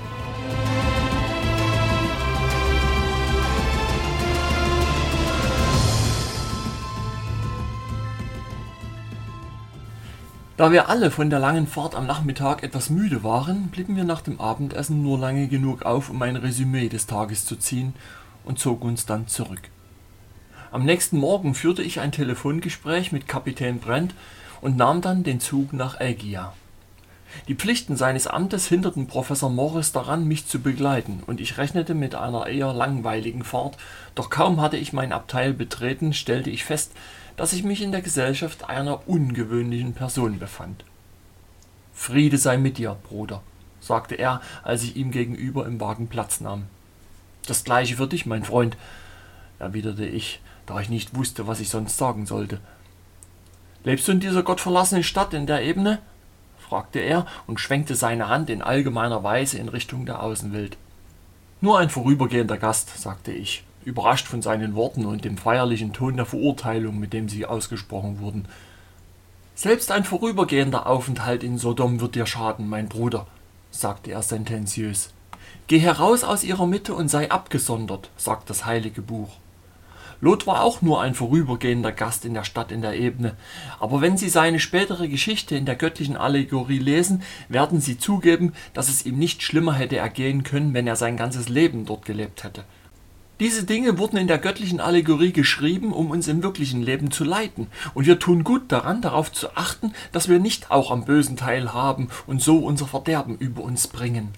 Da wir alle von der langen Fahrt am Nachmittag etwas müde waren, blieben wir nach dem Abendessen nur lange genug auf, um ein Resümee des Tages zu ziehen, und zogen uns dann zurück. Am nächsten Morgen führte ich ein Telefongespräch mit Kapitän Brent und nahm dann den Zug nach Ægir. Die Pflichten seines Amtes hinderten Professor Morris daran, mich zu begleiten, und ich rechnete mit einer eher langweiligen Fahrt, doch kaum hatte ich mein Abteil betreten, stellte ich fest, dass ich mich in der Gesellschaft einer ungewöhnlichen Person befand. »Friede sei mit dir, Bruder«, sagte er, als ich ihm gegenüber im Wagen Platz nahm. »Das Gleiche für dich, mein Freund«, erwiderte ich, da ich nicht wusste, was ich sonst sagen sollte. »Lebst du in dieser gottverlassenen Stadt in der Ebene?« fragte er und schwenkte seine Hand in allgemeiner Weise in Richtung der Außenwelt. »Nur ein vorübergehender Gast«, sagte ich, überrascht von seinen Worten und dem feierlichen Ton der Verurteilung, mit dem sie ausgesprochen wurden. »Selbst ein vorübergehender Aufenthalt in Sodom wird dir schaden, mein Bruder«, sagte er sentenziös. »Geh heraus aus ihrer Mitte und sei abgesondert«, sagt das heilige Buch. Lot war auch nur ein vorübergehender Gast in der Stadt in der Ebene, aber wenn Sie seine spätere Geschichte in der göttlichen Allegorie lesen, werden Sie zugeben, dass es ihm nicht schlimmer hätte ergehen können, wenn er sein ganzes Leben dort gelebt hätte. Diese Dinge wurden in der göttlichen Allegorie geschrieben, um uns im wirklichen Leben zu leiten, und wir tun gut daran, darauf zu achten, dass wir nicht auch am Bösen teilhaben und so unser Verderben über uns bringen.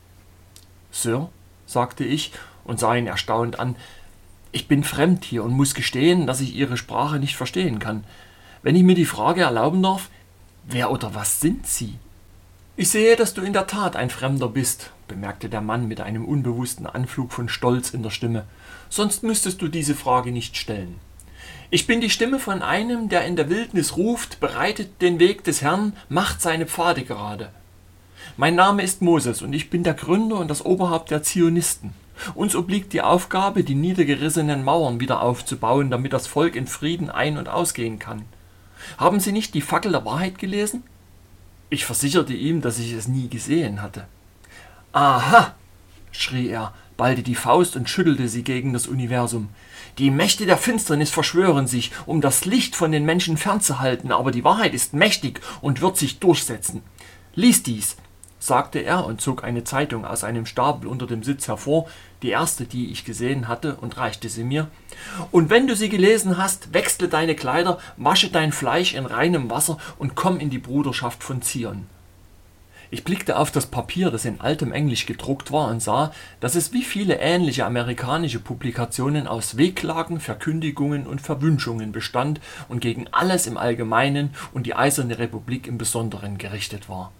»Sir«, sagte ich und sah ihn erstaunt an, »ich bin fremd hier und muss gestehen, dass ich Ihre Sprache nicht verstehen kann. Wenn ich mir die Frage erlauben darf, wer oder was sind Sie?« »Ich sehe, dass du in der Tat ein Fremder bist«, bemerkte der Mann mit einem unbewussten Anflug von Stolz in der Stimme. »Sonst müsstest du diese Frage nicht stellen. Ich bin die Stimme von einem, der in der Wildnis ruft, bereitet den Weg des Herrn, macht seine Pfade gerade. Mein Name ist Moses und ich bin der Gründer und das Oberhaupt der Zionisten. Uns obliegt die Aufgabe, die niedergerissenen Mauern wieder aufzubauen, damit das Volk in Frieden ein- und ausgehen kann. Haben Sie nicht die Fackel der Wahrheit gelesen?« Ich versicherte ihm, dass ich es nie gesehen hatte. »Aha«, schrie er, ballte die Faust und schüttelte sie gegen das Universum. »Die Mächte der Finsternis verschwören sich, um das Licht von den Menschen fernzuhalten, aber die Wahrheit ist mächtig und wird sich durchsetzen. Lies dies«, sagte er und zog eine Zeitung aus einem Stapel unter dem Sitz hervor, die erste, die ich gesehen hatte, und reichte sie mir. »Und wenn du sie gelesen hast, wechsle deine Kleider, wasche dein Fleisch in reinem Wasser und komm in die Bruderschaft von Zion.« Ich blickte auf das Papier, das in altem Englisch gedruckt war, und sah, dass es wie viele ähnliche amerikanische Publikationen aus Wehklagen, Verkündigungen und Verwünschungen bestand und gegen alles im Allgemeinen und die Eiserne Republik im Besonderen gerichtet war.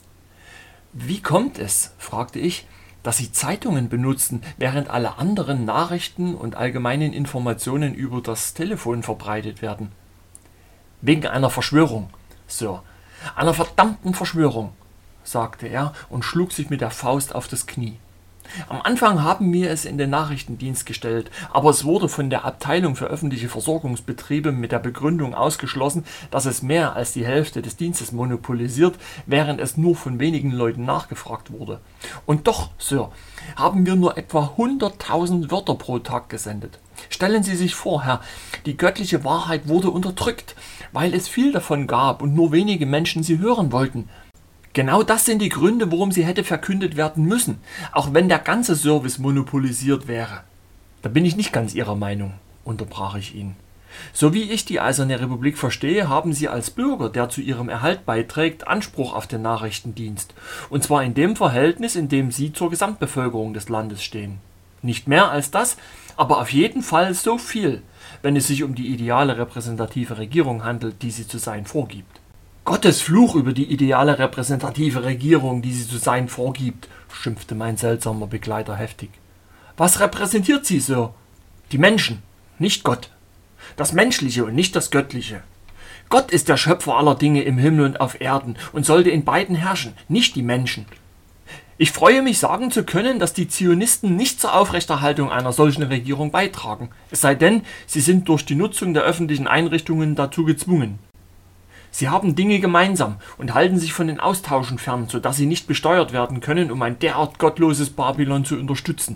»Wie kommt es«, fragte ich, »dass Sie Zeitungen benutzen, während alle anderen Nachrichten und allgemeinen Informationen über das Telefon verbreitet werden?« »Wegen einer Verschwörung, Sir, einer verdammten Verschwörung«, sagte er und schlug sich mit der Faust auf das Knie. »Am Anfang haben wir es in den Nachrichtendienst gestellt, aber es wurde von der Abteilung für öffentliche Versorgungsbetriebe mit der Begründung ausgeschlossen, dass es mehr als die Hälfte des Dienstes monopolisiert, während es nur von wenigen Leuten nachgefragt wurde. Und doch, Sir, haben wir nur etwa 100.000 Wörter pro Tag gesendet. Stellen Sie sich vor, Herr, die göttliche Wahrheit wurde unterdrückt, weil es viel davon gab und nur wenige Menschen sie hören wollten. Genau das sind die Gründe, warum sie hätte verkündet werden müssen, auch wenn der ganze Service monopolisiert wäre.« »Da bin ich nicht ganz Ihrer Meinung«, unterbrach ich ihn. »So wie ich die Eiserne Republik verstehe, haben Sie als Bürger, der zu Ihrem Erhalt beiträgt, Anspruch auf den Nachrichtendienst, und zwar in dem Verhältnis, in dem Sie zur Gesamtbevölkerung des Landes stehen. Nicht mehr als das, aber auf jeden Fall so viel, wenn es sich um die ideale repräsentative Regierung handelt, die sie zu sein vorgibt.« »Gottes Fluch über die ideale repräsentative Regierung, die sie zu sein vorgibt«, schimpfte mein seltsamer Begleiter heftig. »Was repräsentiert sie, Sir? Die Menschen, nicht Gott. Das Menschliche und nicht das Göttliche. Gott ist der Schöpfer aller Dinge im Himmel und auf Erden und sollte in beiden herrschen, nicht die Menschen. Ich freue mich, sagen zu können, dass die Zionisten nicht zur Aufrechterhaltung einer solchen Regierung beitragen, es sei denn, sie sind durch die Nutzung der öffentlichen Einrichtungen dazu gezwungen. Sie haben Dinge gemeinsam und halten sich von den Austauschen fern, sodass sie nicht besteuert werden können, um ein derart gottloses Babylon zu unterstützen.«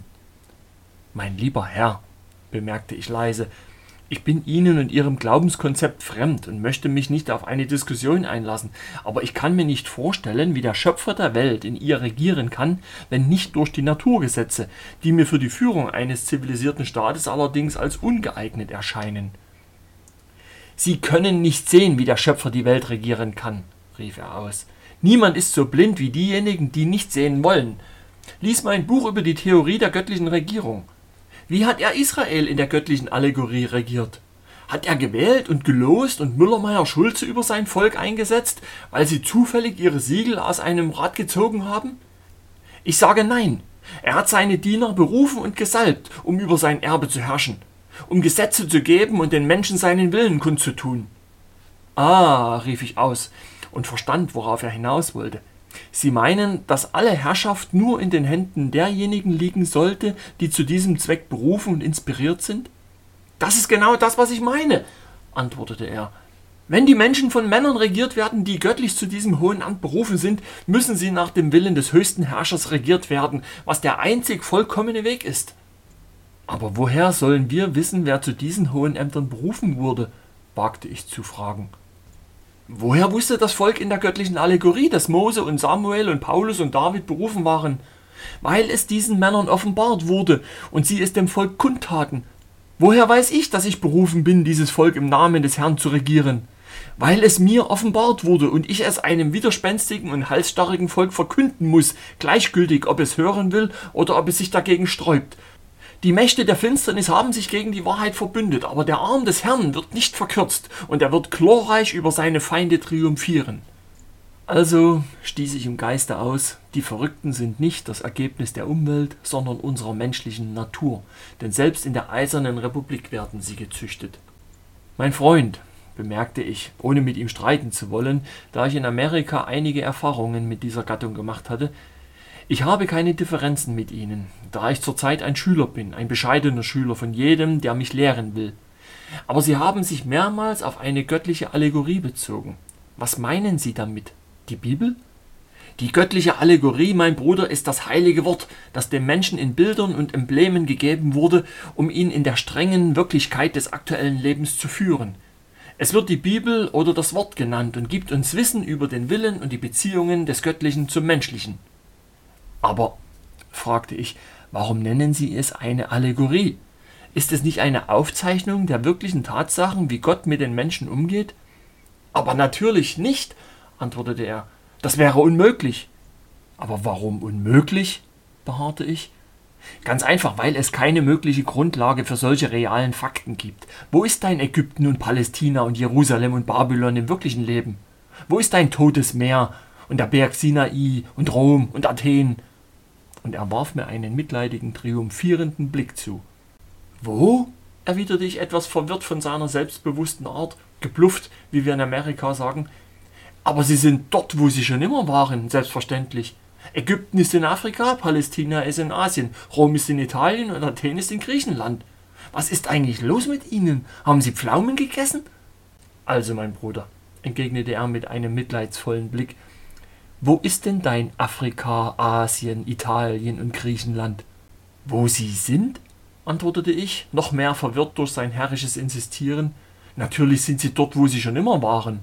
»Mein lieber Herr«, bemerkte ich leise, »ich bin Ihnen und Ihrem Glaubenskonzept fremd und möchte mich nicht auf eine Diskussion einlassen, aber ich kann mir nicht vorstellen, wie der Schöpfer der Welt in ihr regieren kann, wenn nicht durch die Naturgesetze, die mir für die Führung eines zivilisierten Staates allerdings als ungeeignet erscheinen.« »Sie können nicht sehen, wie der Schöpfer die Welt regieren kann«, rief er aus. »Niemand ist so blind wie diejenigen, die nicht sehen wollen. Lies mein Buch über die Theorie der göttlichen Regierung. Wie hat er Israel in der göttlichen Allegorie regiert? Hat er gewählt und gelost und Müller-Meyer-Schulze über sein Volk eingesetzt, weil sie zufällig ihre Siegel aus einem Rad gezogen haben? Ich sage nein. Er hat seine Diener berufen und gesalbt, um über sein Erbe zu herrschen, um Gesetze zu geben und den Menschen seinen Willen kundzutun.« »Ah«, rief ich aus und verstand, worauf er hinaus wollte. »Sie meinen, dass alle Herrschaft nur in den Händen derjenigen liegen sollte, die zu diesem Zweck berufen und inspiriert sind?« »Das ist genau das, was ich meine«, antwortete er. »Wenn die Menschen von Männern regiert werden, die göttlich zu diesem hohen Amt berufen sind, müssen sie nach dem Willen des höchsten Herrschers regiert werden, was der einzig vollkommene Weg ist.« »Aber woher sollen wir wissen, wer zu diesen hohen Ämtern berufen wurde?«, wagte ich zu fragen. »Woher wusste das Volk in der göttlichen Allegorie, dass Mose und Samuel und Paulus und David berufen waren? Weil es diesen Männern offenbart wurde und sie es dem Volk kundtaten. Woher weiß ich, dass ich berufen bin, dieses Volk im Namen des Herrn zu regieren? Weil es mir offenbart wurde und ich es einem widerspenstigen und halsstarrigen Volk verkünden muss, gleichgültig, ob es hören will oder ob es sich dagegen sträubt. Die Mächte der Finsternis haben sich gegen die Wahrheit verbündet, aber der Arm des Herrn wird nicht verkürzt und er wird glorreich über seine Feinde triumphieren.« Also stieß ich im Geiste aus, die Verrückten sind nicht das Ergebnis der Umwelt, sondern unserer menschlichen Natur, denn selbst in der Eisernen Republik werden sie gezüchtet. »Mein Freund«, bemerkte ich, ohne mit ihm streiten zu wollen, da ich in Amerika einige Erfahrungen mit dieser Gattung gemacht hatte, »ich habe keine Differenzen mit Ihnen, da ich zurzeit ein Schüler bin, ein bescheidener Schüler von jedem, der mich lehren will. Aber Sie haben sich mehrmals auf eine göttliche Allegorie bezogen. Was meinen Sie damit? Die Bibel?« »Die göttliche Allegorie, mein Bruder, ist das heilige Wort, das dem Menschen in Bildern und Emblemen gegeben wurde, um ihn in der strengen Wirklichkeit des aktuellen Lebens zu führen. Es wird die Bibel oder das Wort genannt und gibt uns Wissen über den Willen und die Beziehungen des Göttlichen zum Menschlichen.« »Aber«, fragte ich, »warum nennen Sie es eine Allegorie? Ist es nicht eine Aufzeichnung der wirklichen Tatsachen, wie Gott mit den Menschen umgeht?« »Aber natürlich nicht«, antwortete er. »Das wäre unmöglich. Aber warum unmöglich? Beharrte ich. Ganz einfach, weil es keine mögliche Grundlage für solche realen Fakten gibt. Wo ist dein Ägypten und Palästina und Jerusalem und Babylon im wirklichen Leben? Wo ist dein Totes Meer und der Berg Sinai und Rom und Athen? Und er warf mir einen mitleidigen, triumphierenden Blick zu. Wo? Erwiderte ich etwas verwirrt von seiner selbstbewussten Art, geblufft, wie wir in Amerika sagen. Aber sie sind dort, wo sie schon immer waren, selbstverständlich. Ägypten ist in Afrika, Palästina ist in Asien, Rom ist in Italien und Athen ist in Griechenland. Was ist eigentlich los mit Ihnen? Haben Sie Pflaumen gegessen? Also, mein Bruder, entgegnete er mit einem mitleidsvollen Blick, wo ist denn dein Afrika, Asien, Italien und Griechenland? Wo Sie sind? Antwortete ich, noch mehr verwirrt durch sein herrisches Insistieren. Natürlich sind Sie dort, wo Sie schon immer waren.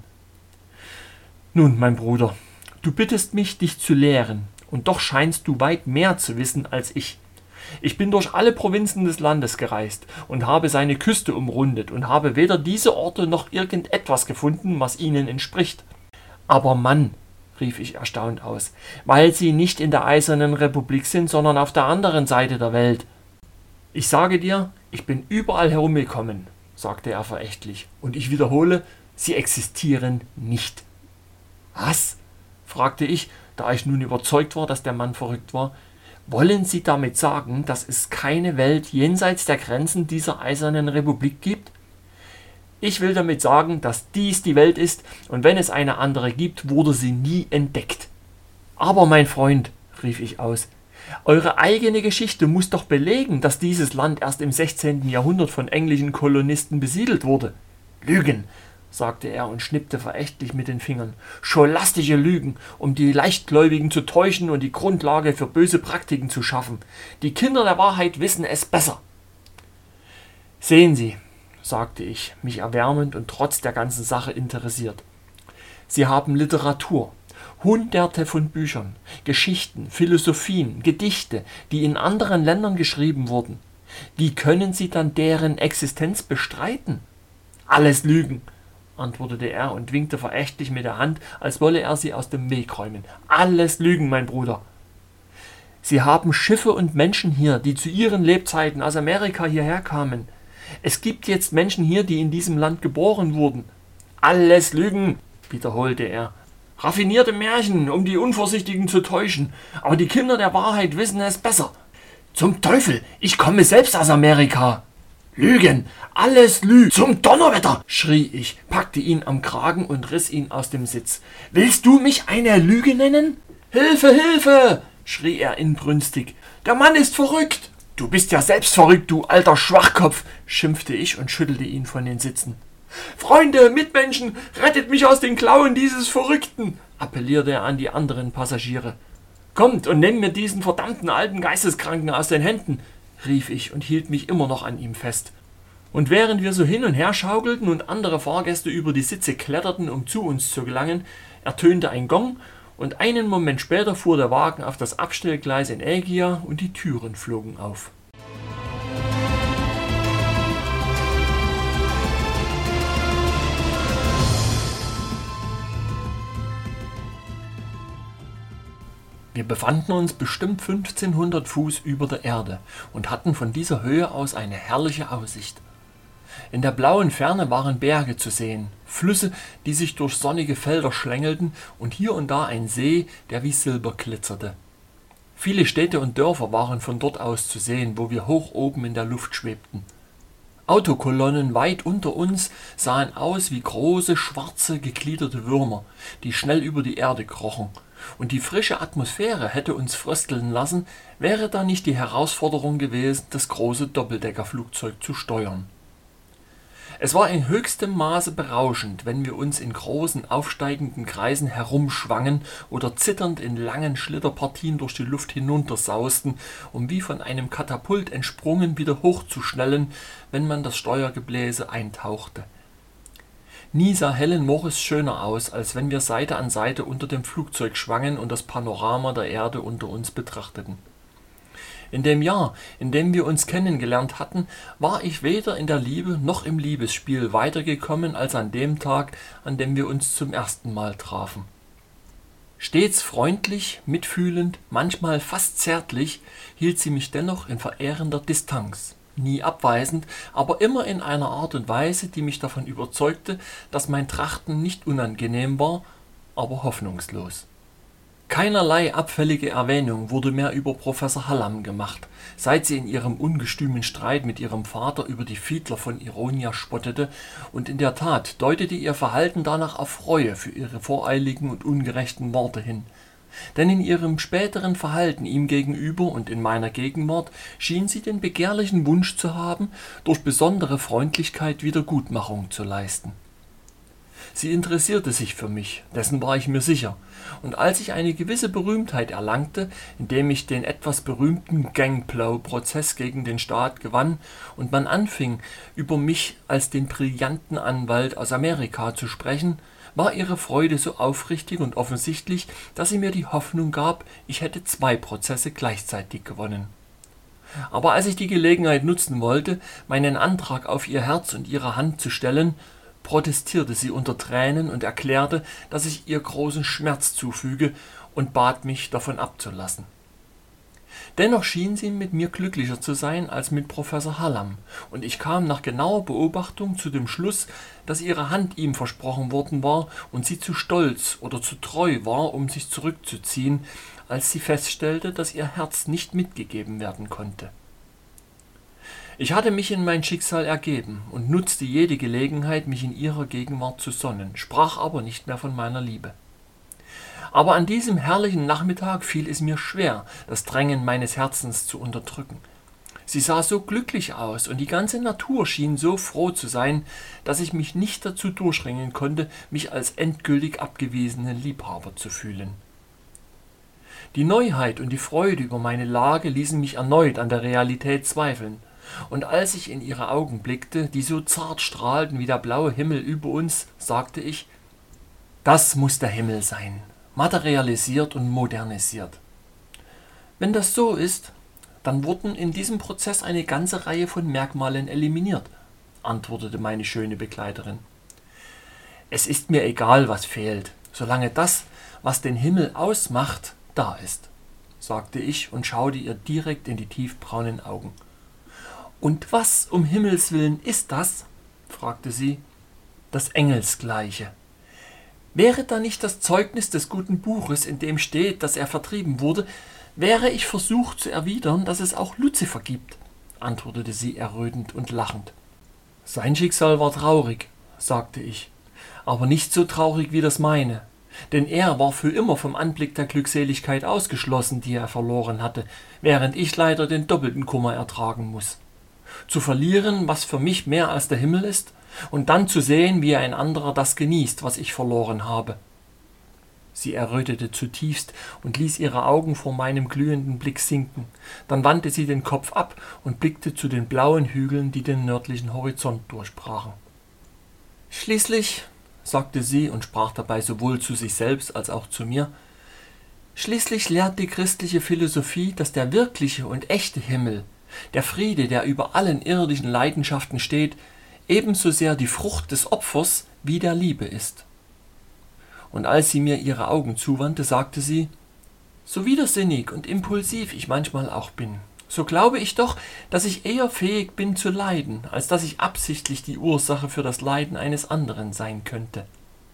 Nun, mein Bruder, du bittest mich, dich zu lehren, und doch scheinst du weit mehr zu wissen als ich. Ich bin durch alle Provinzen des Landes gereist und habe seine Küste umrundet und habe weder diese Orte noch irgendetwas gefunden, was ihnen entspricht. Aber Mann, rief ich erstaunt aus, weil sie nicht in der Eisernen Republik sind, sondern auf der anderen Seite der Welt. Ich sage dir, ich bin überall herumgekommen, sagte er verächtlich, und ich wiederhole, sie existieren nicht. Was? Fragte ich, da ich nun überzeugt war, dass der Mann verrückt war. Wollen Sie damit sagen, dass es keine Welt jenseits der Grenzen dieser Eisernen Republik gibt? Ich will damit sagen, dass dies die Welt ist, und wenn es eine andere gibt, wurde sie nie entdeckt. Aber mein Freund, rief ich aus, eure eigene Geschichte muss doch belegen, dass dieses Land erst im 16. Jahrhundert von englischen Kolonisten besiedelt wurde. Lügen, sagte er und schnippte verächtlich mit den Fingern. Scholastische Lügen, um die Leichtgläubigen zu täuschen und die Grundlage für böse Praktiken zu schaffen. Die Kinder der Wahrheit wissen es besser. Sehen Sie, sagte ich, mich erwärmend und trotz der ganzen Sache interessiert. Sie haben Literatur, Hunderte von Büchern, Geschichten, Philosophien, Gedichte, die in anderen Ländern geschrieben wurden. Wie können Sie dann deren Existenz bestreiten? Alles Lügen, antwortete er und winkte verächtlich mit der Hand, als wolle er sie aus dem Weg räumen. Alles Lügen, mein Bruder. Sie haben Schiffe und Menschen hier, die zu ihren Lebzeiten aus Amerika hierher kamen. Es gibt jetzt Menschen hier, die in diesem Land geboren wurden. Alles Lügen, wiederholte er. Raffinierte Märchen, um die Unvorsichtigen zu täuschen. Aber die Kinder der Wahrheit wissen es besser. Zum Teufel, ich komme selbst aus Amerika. Lügen, alles Lügen. Zum Donnerwetter, schrie ich, packte ihn am Kragen und riss ihn aus dem Sitz. Willst du mich eine Lüge nennen? Hilfe, Hilfe, schrie er inbrünstig. Der Mann ist verrückt. Du bist ja selbst verrückt, du alter Schwachkopf, schimpfte ich und schüttelte ihn von den Sitzen. Freunde, Mitmenschen, rettet mich aus den Klauen dieses Verrückten, appellierte er an die anderen Passagiere. Kommt und nehmt mir diesen verdammten alten Geisteskranken aus den Händen, rief ich und hielt mich immer noch an ihm fest. Und während wir so hin und her schaukelten und andere Fahrgäste über die Sitze kletterten, um zu uns zu gelangen, ertönte ein Gong und einen Moment später fuhr der Wagen auf das Abstellgleis in Ägia und die Türen flogen auf. Wir befanden uns bestimmt 1500 Fuß über der Erde und hatten von dieser Höhe aus eine herrliche Aussicht. In der blauen Ferne waren Berge zu sehen, Flüsse, die sich durch sonnige Felder schlängelten und hier und da ein See, der wie Silber glitzerte. Viele Städte und Dörfer waren von dort aus zu sehen, wo wir hoch oben in der Luft schwebten. Autokolonnen weit unter uns sahen aus wie große, schwarze, gegliederte Würmer, die schnell über die Erde krochen. Und die frische Atmosphäre hätte uns frösteln lassen, wäre da nicht die Herausforderung gewesen, das große Doppeldeckerflugzeug zu steuern. Es war in höchstem Maße berauschend, wenn wir uns in großen, aufsteigenden Kreisen herumschwangen oder zitternd in langen Schlitterpartien durch die Luft hinuntersausten, um wie von einem Katapult entsprungen wieder hochzuschnellen, wenn man das Steuergebläse eintauchte. Nie sah Helen Morris schöner aus, als wenn wir Seite an Seite unter dem Flugzeug schwangen und das Panorama der Erde unter uns betrachteten. In dem Jahr, in dem wir uns kennengelernt hatten, war ich weder in der Liebe noch im Liebesspiel weitergekommen als an dem Tag, an dem wir uns zum ersten Mal trafen. Stets freundlich, mitfühlend, manchmal fast zärtlich, hielt sie mich dennoch in verehrender Distanz. Nie abweisend, aber immer in einer Art und Weise, die mich davon überzeugte, dass mein Trachten nicht unangenehm war, aber hoffnungslos. Keinerlei abfällige Erwähnung wurde mehr über Professor Hallam gemacht, seit sie in ihrem ungestümen Streit mit ihrem Vater über die Fiedler von Ironia spottete, und in der Tat deutete ihr Verhalten danach auf Reue für ihre voreiligen und ungerechten Worte hin. Denn in ihrem späteren Verhalten ihm gegenüber und in meiner Gegenwart schien sie den begehrlichen Wunsch zu haben, durch besondere Freundlichkeit Wiedergutmachung zu leisten. Sie interessierte sich für mich, dessen war ich mir sicher, und als ich eine gewisse Berühmtheit erlangte, indem ich den etwas berühmten Gangplow-Prozess gegen den Staat gewann und man anfing, über mich als den brillanten Anwalt aus Amerika zu sprechen, war ihre Freude so aufrichtig und offensichtlich, dass sie mir die Hoffnung gab, ich hätte 2 Prozesse gleichzeitig gewonnen. Aber als ich die Gelegenheit nutzen wollte, meinen Antrag auf ihr Herz und ihre Hand zu stellen, protestierte sie unter Tränen und erklärte, dass ich ihr großen Schmerz zufüge und bat mich, davon abzulassen. Dennoch schien sie mit mir glücklicher zu sein als mit Professor Hallam, und ich kam nach genauer Beobachtung zu dem Schluss, dass ihre Hand ihm versprochen worden war und sie zu stolz oder zu treu war, um sich zurückzuziehen, als sie feststellte, dass ihr Herz nicht mitgegeben werden konnte. Ich hatte mich in mein Schicksal ergeben und nutzte jede Gelegenheit, mich in ihrer Gegenwart zu sonnen, sprach aber nicht mehr von meiner Liebe. Aber an diesem herrlichen Nachmittag fiel es mir schwer, das Drängen meines Herzens zu unterdrücken. Sie sah so glücklich aus und die ganze Natur schien so froh zu sein, dass ich mich nicht dazu durchringen konnte, mich als endgültig abgewiesenen Liebhaber zu fühlen. Die Neuheit und die Freude über meine Lage ließen mich erneut an der Realität zweifeln. Und als ich in ihre Augen blickte, die so zart strahlten wie der blaue Himmel über uns, sagte ich, das muss der Himmel sein, materialisiert und modernisiert. Wenn das so ist, dann wurden in diesem Prozess eine ganze Reihe von Merkmalen eliminiert, antwortete meine schöne Begleiterin. Es ist mir egal, was fehlt, solange das, was den Himmel ausmacht, da ist, sagte ich und schaute ihr direkt in die tiefbraunen Augen. Und was um Himmels willen ist das? Fragte sie. Das Engelsgleiche. Wäre da nicht das Zeugnis des guten Buches, in dem steht, dass er vertrieben wurde, wäre ich versucht zu erwidern, dass es auch Luzifer gibt, antwortete sie errötend und lachend. Sein Schicksal war traurig, sagte ich, aber nicht so traurig wie das meine, denn er war für immer vom Anblick der Glückseligkeit ausgeschlossen, die er verloren hatte, während ich leider den doppelten Kummer ertragen muss. Zu verlieren, was für mich mehr als der Himmel ist, und dann zu sehen, wie ein anderer das genießt, was ich verloren habe. Sie errötete zutiefst und ließ ihre Augen vor meinem glühenden Blick sinken. Dann wandte sie den Kopf ab und blickte zu den blauen Hügeln, die den nördlichen Horizont durchbrachen. Schließlich, sagte sie und sprach dabei sowohl zu sich selbst als auch zu mir, schließlich lehrt die christliche Philosophie, dass der wirkliche und echte Himmel, der Friede, der über allen irdischen Leidenschaften steht, ebenso sehr die Frucht des Opfers wie der Liebe ist. Und als sie mir ihre Augen zuwandte, sagte sie, so widersinnig und impulsiv ich manchmal auch bin, so glaube ich doch, dass ich eher fähig bin zu leiden, als dass ich absichtlich die Ursache für das Leiden eines anderen sein könnte.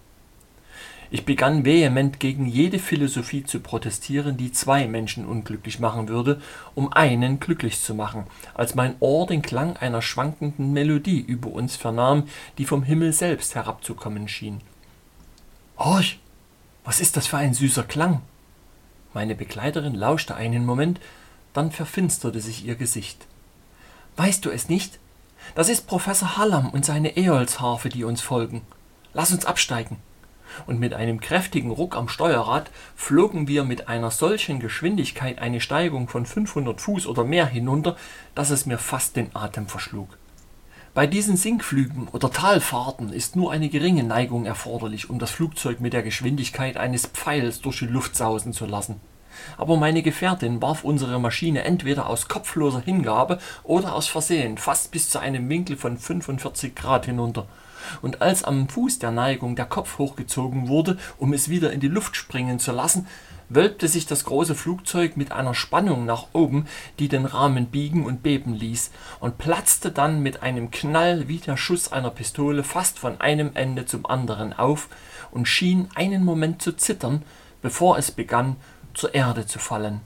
Ich begann vehement gegen jede Philosophie zu protestieren, die 2 Menschen unglücklich machen würde, um einen glücklich zu machen, als mein Ohr den Klang einer schwankenden Melodie über uns vernahm, die vom Himmel selbst herabzukommen schien. Horch, was ist das für ein süßer Klang? Meine Begleiterin lauschte einen Moment, dann verfinsterte sich ihr Gesicht. Weißt du es nicht? Das ist Professor Hallam und seine Äolsharfe, die uns folgen. Lass uns absteigen. Und mit einem kräftigen Ruck am Steuerrad flogen wir mit einer solchen Geschwindigkeit eine Steigung von 500 Fuß oder mehr hinunter, dass es mir fast den Atem verschlug. Bei diesen Sinkflügen oder Talfahrten ist nur eine geringe Neigung erforderlich, um das Flugzeug mit der Geschwindigkeit eines Pfeils durch die Luft sausen zu lassen. Aber meine Gefährtin warf unsere Maschine entweder aus kopfloser Hingabe oder aus Versehen fast bis zu einem Winkel von 45 Grad hinunter, und als am Fuß der Neigung der Kopf hochgezogen wurde, um es wieder in die Luft springen zu lassen, wölbte sich das große Flugzeug mit einer Spannung nach oben, die den Rahmen biegen und beben ließ, und platzte dann mit einem Knall wie der Schuss einer Pistole fast von einem Ende zum anderen auf und schien einen Moment zu zittern, bevor es begann, zur Erde zu fallen.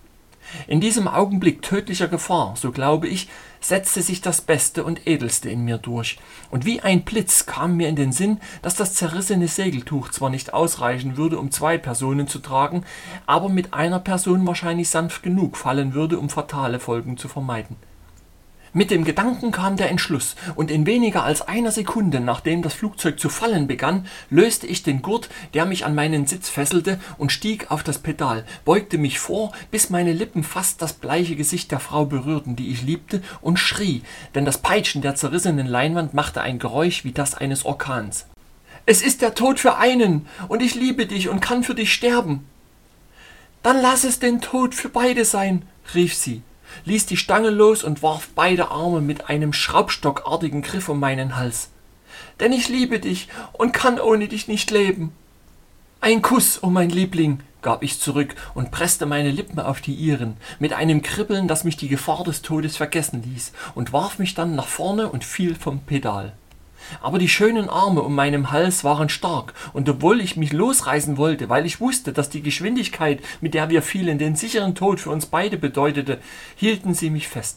In diesem Augenblick tödlicher Gefahr, so glaube ich, setzte sich das Beste und Edelste in mir durch, und wie ein Blitz kam mir in den Sinn, dass das zerrissene Segeltuch zwar nicht ausreichen würde, um 2 Personen zu tragen, aber mit einer Person wahrscheinlich sanft genug fallen würde, um fatale Folgen zu vermeiden. Mit dem Gedanken kam der Entschluss, und in weniger als einer Sekunde, nachdem das Flugzeug zu fallen begann, löste ich den Gurt, der mich an meinen Sitz fesselte, und stieg auf das Pedal, beugte mich vor, bis meine Lippen fast das bleiche Gesicht der Frau berührten, die ich liebte, und schrie, denn das Peitschen der zerrissenen Leinwand machte ein Geräusch wie das eines Orkans. »Es ist der Tod für einen, und ich liebe dich und kann für dich sterben.« »Dann lass es den Tod für beide sein«, rief sie, ließ die Stange los und warf beide Arme mit einem schraubstockartigen Griff um meinen Hals. »Denn ich liebe dich und kann ohne dich nicht leben.« »Ein Kuss, oh mein Liebling«, gab ich zurück und presste meine Lippen auf die ihren, mit einem Kribbeln, das mich die Gefahr des Todes vergessen ließ, und warf mich dann nach vorne und fiel vom Pedal. Aber die schönen Arme um meinem Hals waren stark, und obwohl ich mich losreißen wollte, weil ich wusste, dass die Geschwindigkeit, mit der wir fielen, den sicheren Tod für uns beide bedeutete, hielten sie mich fest.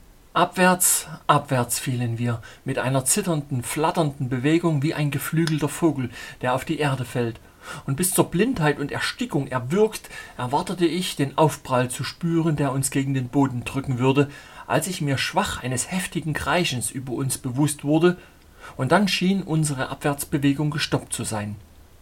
Abwärts, abwärts fielen wir, mit einer zitternden, flatternden Bewegung wie ein geflügelter Vogel, der auf die Erde fällt, und bis zur Blindheit und Erstickung erwürgt, erwartete ich, den Aufprall zu spüren, der uns gegen den Boden drücken würde, als ich mir schwach eines heftigen Kreischens über uns bewusst wurde, und dann schien unsere Abwärtsbewegung gestoppt zu sein.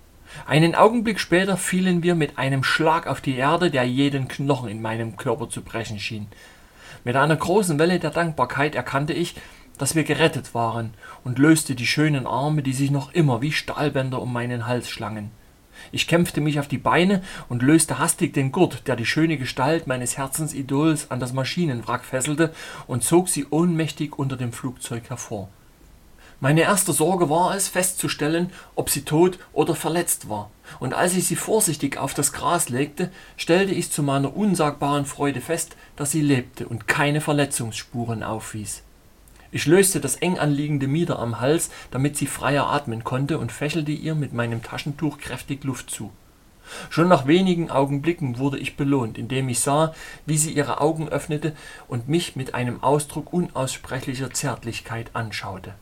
Einen Augenblick später fielen wir mit einem Schlag auf die Erde, der jeden Knochen in meinem Körper zu brechen schien. Mit einer großen Welle der Dankbarkeit erkannte ich, dass wir gerettet waren, und löste die schönen Arme, die sich noch immer wie Stahlbänder um meinen Hals schlangen. Ich kämpfte mich auf die Beine und löste hastig den Gurt, der die schöne Gestalt meines Herzensidols an das Maschinenwrack fesselte, und zog sie ohnmächtig unter dem Flugzeug hervor. Meine erste Sorge war es, festzustellen, ob sie tot oder verletzt war, und als ich sie vorsichtig auf das Gras legte, stellte ich zu meiner unsagbaren Freude fest, dass sie lebte und keine Verletzungsspuren aufwies. Ich löste das eng anliegende Mieder am Hals, damit sie freier atmen konnte, und fächelte ihr mit meinem Taschentuch kräftig Luft zu. Schon nach wenigen Augenblicken wurde ich belohnt, indem ich sah, wie sie ihre Augen öffnete und mich mit einem Ausdruck unaussprechlicher Zärtlichkeit anschaute.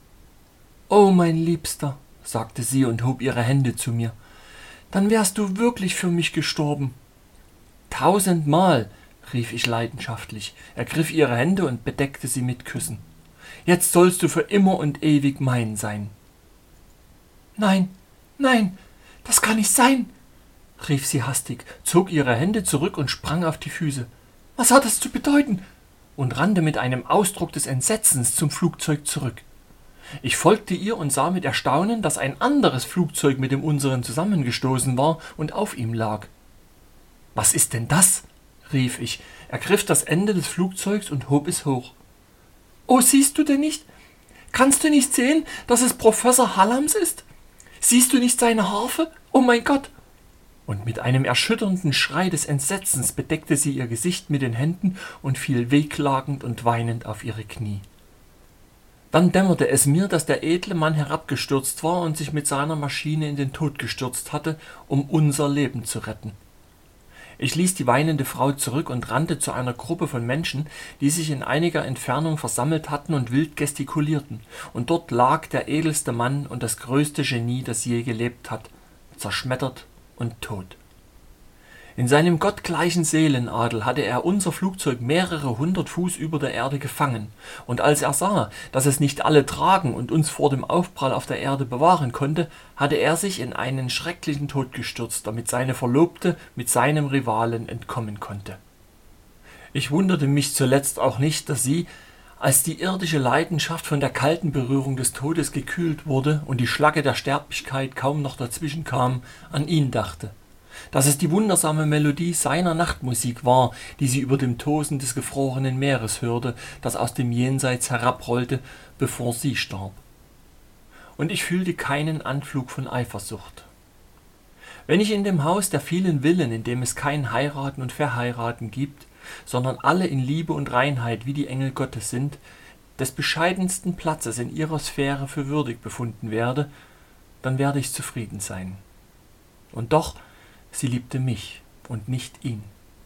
»Oh, mein Liebster«, sagte sie und hob ihre Hände zu mir, »dann wärst du wirklich für mich gestorben.« »1000-mal«, rief ich leidenschaftlich, ergriff ihre Hände und bedeckte sie mit Küssen. »Jetzt sollst du für immer und ewig mein sein.« »Nein, nein, das kann nicht sein«, rief sie hastig, zog ihre Hände zurück und sprang auf die Füße. »Was hat das zu bedeuten?« und rannte mit einem Ausdruck des Entsetzens zum Flugzeug zurück. Ich folgte ihr und sah mit Erstaunen, dass ein anderes Flugzeug mit dem unseren zusammengestoßen war und auf ihm lag. »Was ist denn das?« rief ich, ergriff das Ende des Flugzeugs und hob es hoch. »Oh, siehst du denn nicht? Kannst du nicht sehen, dass es Professor Hallams ist? Siehst du nicht seine Harfe? Oh mein Gott!« Und mit einem erschütternden Schrei des Entsetzens bedeckte sie ihr Gesicht mit den Händen und fiel wehklagend und weinend auf ihre Knie. Dann dämmerte es mir, dass der edle Mann herabgestürzt war und sich mit seiner Maschine in den Tod gestürzt hatte, um unser Leben zu retten. Ich ließ die weinende Frau zurück und rannte zu einer Gruppe von Menschen, die sich in einiger Entfernung versammelt hatten und wild gestikulierten, und dort lag der edelste Mann und das größte Genie, das je gelebt hat, zerschmettert und tot. In seinem gottgleichen Seelenadel hatte er unser Flugzeug mehrere 100 Fuß über der Erde gefangen, und als er sah, dass es nicht alle tragen und uns vor dem Aufprall auf der Erde bewahren konnte, hatte er sich in einen schrecklichen Tod gestürzt, damit seine Verlobte mit seinem Rivalen entkommen konnte. Ich wunderte mich zuletzt auch nicht, dass sie, als die irdische Leidenschaft von der kalten Berührung des Todes gekühlt wurde und die Schlacke der Sterblichkeit kaum noch dazwischen kam, an ihn dachte. Dass es die wundersame Melodie seiner Nachtmusik war, die sie über dem Tosen des gefrorenen Meeres hörte, das aus dem Jenseits herabrollte, bevor sie starb. und ich fühlte keinen Anflug von Eifersucht. Wenn ich in dem Haus der vielen Villen, in dem es kein Heiraten und Verheiraten gibt, sondern alle in Liebe und Reinheit wie die Engel Gottes sind, des bescheidensten Platzes in ihrer Sphäre für würdig befunden werde, dann werde ich zufrieden sein. Und doch, sie liebte mich und nicht ihn.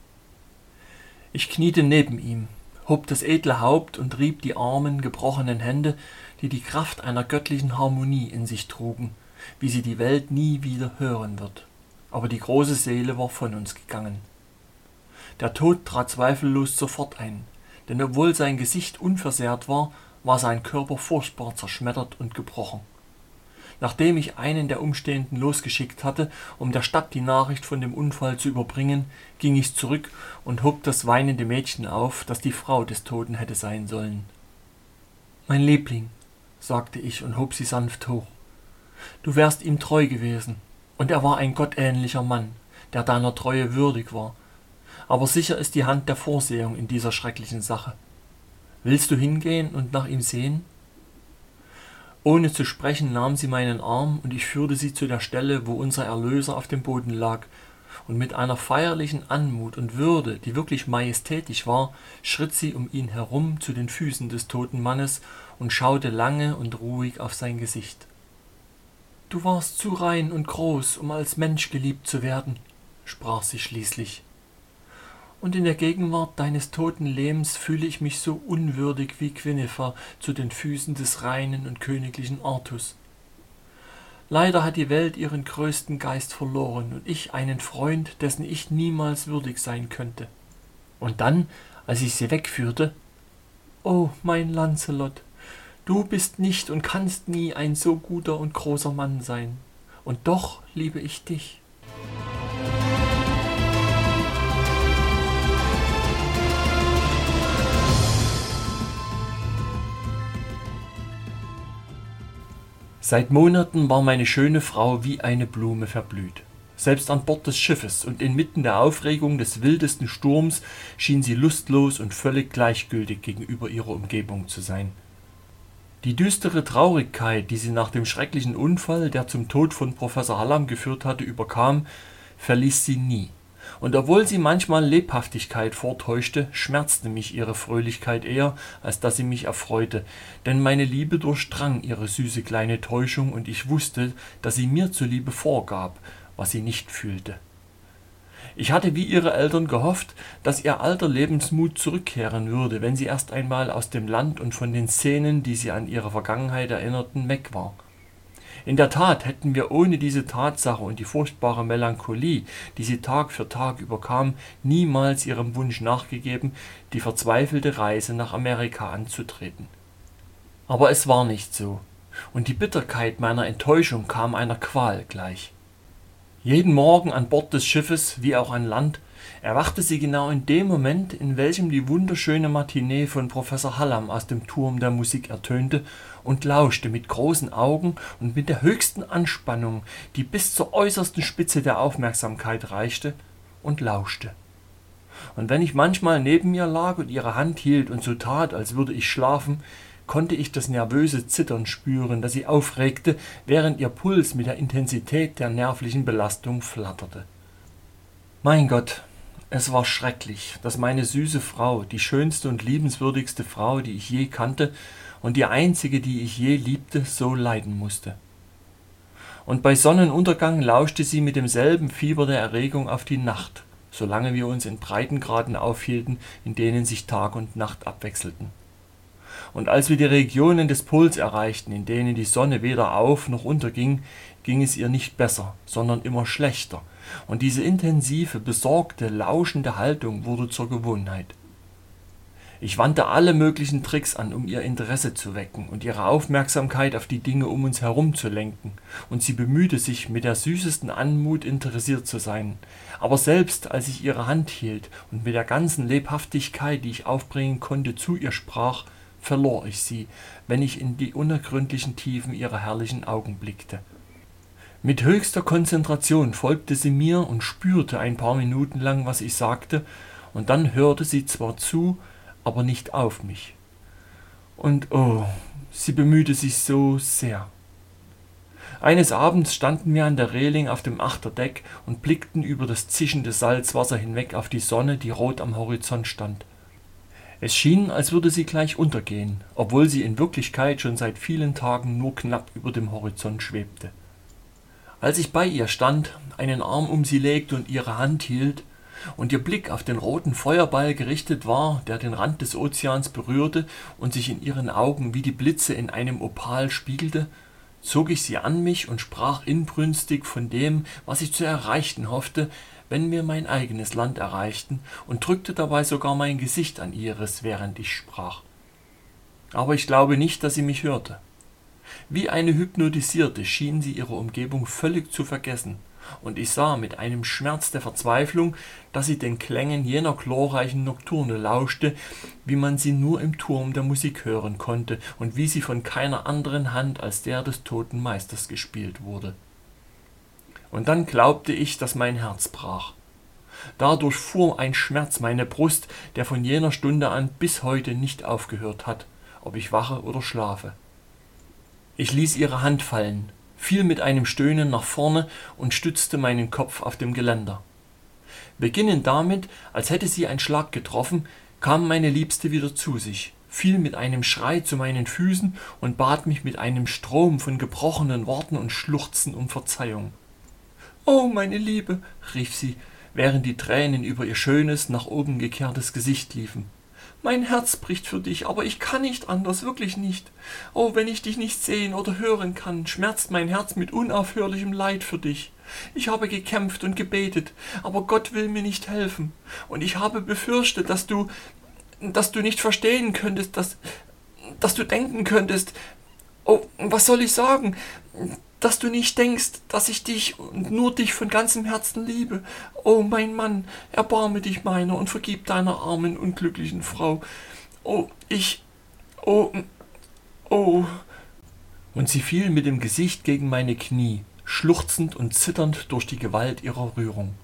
Ich kniete neben ihm, hob das edle Haupt und rieb die armen, gebrochenen Hände, die die Kraft einer göttlichen Harmonie in sich trugen, wie sie die Welt nie wieder hören wird. Aber die große Seele war von uns gegangen. Der Tod trat zweifellos sofort ein, denn obwohl sein Gesicht unversehrt war, war sein Körper furchtbar zerschmettert und gebrochen. Nachdem ich einen der Umstehenden losgeschickt hatte, um der Stadt die Nachricht von dem Unfall zu überbringen, ging ich zurück und hob das weinende Mädchen auf, das die Frau des Toten hätte sein sollen. »Mein Liebling«, sagte ich und hob sie sanft hoch, »du wärst ihm treu gewesen, und er war ein gottähnlicher Mann, der deiner Treue würdig war. Aber sicher ist die Hand der Vorsehung in dieser schrecklichen Sache. Willst du hingehen und nach ihm sehen?« Ohne zu sprechen nahm sie meinen Arm, und ich führte sie zu der Stelle, wo unser Erlöser auf dem Boden lag, und mit einer feierlichen Anmut und Würde, die wirklich majestätisch war, schritt sie um ihn herum zu den Füßen des toten Mannes und schaute lange und ruhig auf sein Gesicht. »Du warst zu rein und groß, um als Mensch geliebt zu werden«, sprach sie schließlich. »Und in der Gegenwart deines toten Lehms fühle ich mich so unwürdig wie Quinifer zu den Füßen des reinen und königlichen Artus. Leider hat die Welt ihren größten Geist verloren und ich einen Freund, dessen ich niemals würdig sein könnte.« Und dann, als ich sie wegführte, »O mein Lancelot, du bist nicht und kannst nie ein so guter und großer Mann sein, und doch liebe ich dich.« Seit Monaten war meine schöne Frau wie eine Blume verblüht. Selbst an Bord des Schiffes und inmitten der Aufregung des wildesten Sturms schien sie lustlos und völlig gleichgültig gegenüber ihrer Umgebung zu sein. Die düstere Traurigkeit, die sie nach dem schrecklichen Unfall, der zum Tod von Professor Hallam geführt hatte, überkam, verließ sie nie. Und obwohl sie manchmal Lebhaftigkeit vortäuschte, schmerzte mich ihre Fröhlichkeit eher, als dass sie mich erfreute, denn meine Liebe durchdrang ihre süße kleine Täuschung, und ich wusste, dass sie mir zuliebe vorgab, was sie nicht fühlte. Ich hatte wie ihre Eltern gehofft, dass ihr alter Lebensmut zurückkehren würde, wenn sie erst einmal aus dem Land und von den Szenen, die sie an ihre Vergangenheit erinnerten, weg war. In der Tat hätten wir ohne diese Tatsache und die furchtbare Melancholie, die sie Tag für Tag überkam, niemals ihrem Wunsch nachgegeben, die verzweifelte Reise nach Amerika anzutreten. Aber es war nicht so, und die Bitterkeit meiner Enttäuschung kam einer Qual gleich. Jeden Morgen an Bord des Schiffes, wie auch an Land, erwachte sie genau in dem Moment, in welchem die wunderschöne Matinee von Professor Hallam aus dem Turm der Musik ertönte, und lauschte mit großen Augen und mit der höchsten Anspannung, die bis zur äußersten Spitze der Aufmerksamkeit reichte, und lauschte. Und wenn ich manchmal neben ihr lag und ihre Hand hielt und so tat, als würde ich schlafen, konnte ich das nervöse Zittern spüren, das sie aufregte, während ihr Puls mit der Intensität der nervlichen Belastung flatterte. Mein Gott, es war schrecklich, dass meine süße Frau, die schönste und liebenswürdigste Frau, die ich je kannte, und die einzige, die ich je liebte, so leiden musste. Und bei Sonnenuntergang lauschte sie mit demselben Fieber der Erregung auf die Nacht, solange wir uns in Breitengraden aufhielten, in denen sich Tag und Nacht abwechselten. Und als wir die Regionen des Pols erreichten, in denen die Sonne weder auf noch unterging, ging es ihr nicht besser, sondern immer schlechter, und diese intensive, besorgte, lauschende Haltung wurde zur Gewohnheit. Ich wandte alle möglichen Tricks an, um ihr Interesse zu wecken und ihre Aufmerksamkeit auf die Dinge um uns herum zu lenken, und sie bemühte sich, mit der süßesten Anmut interessiert zu sein. Aber selbst als ich ihre Hand hielt und mit der ganzen Lebhaftigkeit, die ich aufbringen konnte, zu ihr sprach, verlor ich sie, wenn ich in die unergründlichen Tiefen ihrer herrlichen Augen blickte. Mit höchster Konzentration folgte sie mir und spürte ein paar Minuten lang, was ich sagte, und dann hörte sie zwar zu, aber nicht auf mich. Und oh, sie bemühte sich so sehr. Eines Abends standen wir an der Reling auf dem Achterdeck und blickten über das zischende Salzwasser hinweg auf die Sonne, die rot am Horizont stand. Es schien, als würde sie gleich untergehen, obwohl sie in Wirklichkeit schon seit vielen Tagen nur knapp über dem Horizont schwebte. Als ich bei ihr stand, einen Arm um sie legte und ihre Hand hielt und ihr Blick auf den roten Feuerball gerichtet war, der den Rand des Ozeans berührte und sich in ihren Augen wie die Blitze in einem Opal spiegelte, zog ich sie an mich und sprach inbrünstig von dem, was ich zu erreichen hoffte, wenn wir mein eigenes Land erreichten, und drückte dabei sogar mein Gesicht an ihres, während ich sprach. Aber ich glaube nicht, dass sie mich hörte. Wie eine Hypnotisierte schien sie ihre Umgebung völlig zu vergessen, und ich sah mit einem Schmerz der Verzweiflung, dass sie den Klängen jener glorreichen Nokturne lauschte, wie man sie nur im Turm der Musik hören konnte und wie sie von keiner anderen Hand als der des toten Meisters gespielt wurde. Und dann glaubte ich, dass mein Herz brach. Da durchfuhr ein Schmerz meine Brust, der von jener Stunde an bis heute nicht aufgehört hat, ob ich wache oder schlafe. Ich ließ ihre Hand fallen, fiel mit einem Stöhnen nach vorne und stützte meinen Kopf auf dem Geländer. Beginnend damit, als hätte sie ein Schlag getroffen, kam meine Liebste wieder zu sich, fiel mit einem Schrei zu meinen Füßen und bat mich mit einem Strom von gebrochenen Worten und Schluchzen um Verzeihung. »Oh, meine Liebe«, rief sie, während die Tränen über ihr schönes, nach oben gekehrtes Gesicht liefen. »Mein Herz bricht für dich, aber ich kann nicht anders, wirklich nicht. Oh, wenn ich dich nicht sehen oder hören kann, schmerzt mein Herz mit unaufhörlichem Leid für dich. Ich habe gekämpft und gebetet, aber Gott will mir nicht helfen. Und ich habe befürchtet, dass du nicht verstehen könntest, dass du denken könntest, oh, was soll ich sagen, dass du nicht denkst, dass ich dich und nur dich von ganzem Herzen liebe. Oh, mein Mann, erbarme dich meiner und vergib deiner armen, unglücklichen Frau. Oh. Und sie fiel mit dem Gesicht gegen meine Knie, schluchzend und zitternd durch die Gewalt ihrer Rührung.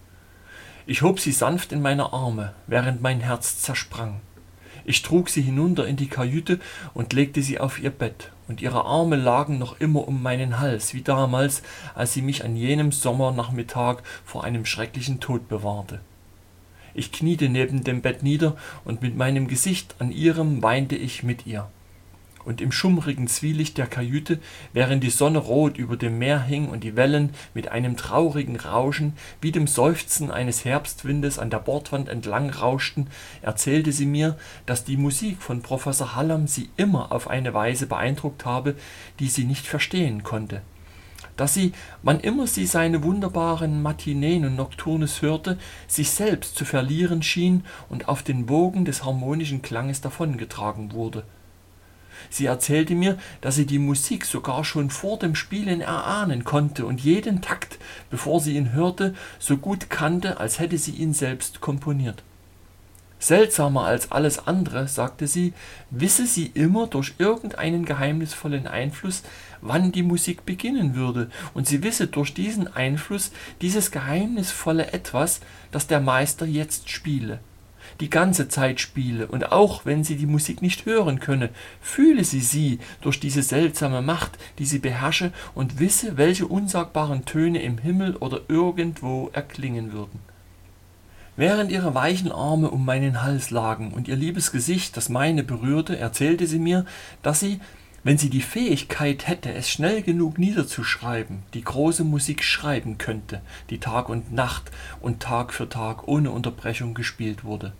Ich hob sie sanft in meine Arme, während mein Herz zersprang. Ich trug sie hinunter in die Kajüte und legte sie auf ihr Bett, und ihre Arme lagen noch immer um meinen Hals, wie damals, als sie mich an jenem Sommernachmittag vor einem schrecklichen Tod bewahrte. Ich kniete neben dem Bett nieder, und mit meinem Gesicht an ihrem weinte ich mit ihr. Und im schummrigen Zwielicht der Kajüte, während die Sonne rot über dem Meer hing und die Wellen mit einem traurigen Rauschen wie dem Seufzen eines Herbstwindes an der Bordwand entlang rauschten, erzählte sie mir, dass die Musik von Professor Hallam sie immer auf eine Weise beeindruckt habe, die sie nicht verstehen konnte. Dass sie, wann immer sie seine wunderbaren Matineen und Nocturnes hörte, sich selbst zu verlieren schien und auf den Wogen des harmonischen Klanges davongetragen wurde. Sie erzählte mir, dass sie die Musik sogar schon vor dem Spielen erahnen konnte und jeden Takt, bevor sie ihn hörte, so gut kannte, als hätte sie ihn selbst komponiert. Seltsamer als alles andere, sagte sie, wisse sie immer durch irgendeinen geheimnisvollen Einfluss, wann die Musik beginnen würde, und sie wisse durch diesen Einfluss dieses geheimnisvolle Etwas, das der Meister jetzt spiele. Die ganze Zeit spiele, und auch wenn sie die Musik nicht hören könne, fühle sie durch diese seltsame Macht, die sie beherrsche, und wisse, welche unsagbaren Töne im Himmel oder irgendwo erklingen würden. Während ihre weichen Arme um meinen Hals lagen und ihr liebes Gesicht das meine berührte, erzählte sie mir, dass sie, wenn sie die Fähigkeit hätte, es schnell genug niederzuschreiben, die große Musik schreiben könnte, die Tag und Nacht und Tag für Tag ohne Unterbrechung gespielt wurde.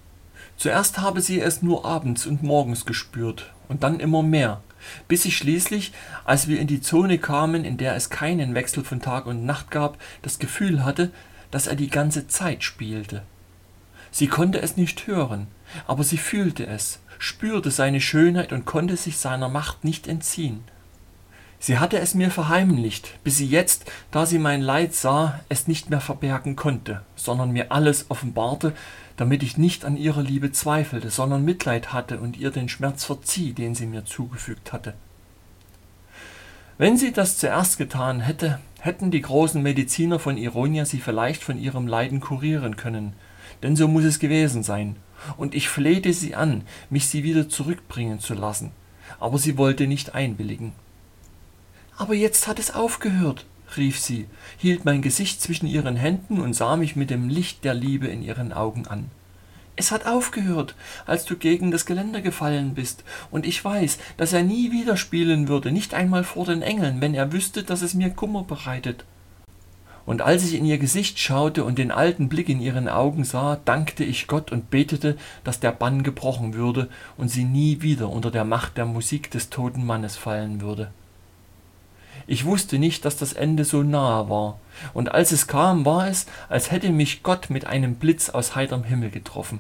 Zuerst habe sie es nur abends und morgens gespürt und dann immer mehr, bis ich schließlich, als wir in die Zone kamen, in der es keinen Wechsel von Tag und Nacht gab, das Gefühl hatte, dass er die ganze Zeit spielte. Sie konnte es nicht hören, aber sie fühlte es, spürte seine Schönheit und konnte sich seiner Macht nicht entziehen. Sie hatte es mir verheimlicht, bis sie jetzt, da sie mein Leid sah, es nicht mehr verbergen konnte, sondern mir alles offenbarte, damit ich nicht an ihrer Liebe zweifelte, sondern Mitleid hatte und ihr den Schmerz verzieh, den sie mir zugefügt hatte. Wenn sie das zuerst getan hätte, hätten die großen Mediziner von Ironia sie vielleicht von ihrem Leiden kurieren können, denn so muss es gewesen sein, und ich flehte sie an, mich sie wieder zurückbringen zu lassen, aber sie wollte nicht einwilligen. Aber jetzt hat es aufgehört, rief sie, hielt mein Gesicht zwischen ihren Händen und sah mich mit dem Licht der Liebe in ihren Augen an. Es hat aufgehört, als du gegen das Geländer gefallen bist, und ich weiß, dass er nie wieder spielen würde, nicht einmal vor den Engeln, wenn er wüsste, dass es mir Kummer bereitet. Und als ich in ihr Gesicht schaute und den alten Blick in ihren Augen sah, dankte ich Gott und betete, dass der Bann gebrochen würde und sie nie wieder unter der Macht der Musik des toten Mannes fallen würde. Ich wusste nicht, dass das Ende so nahe war, und als es kam, war es, als hätte mich Gott mit einem Blitz aus heiterem Himmel getroffen.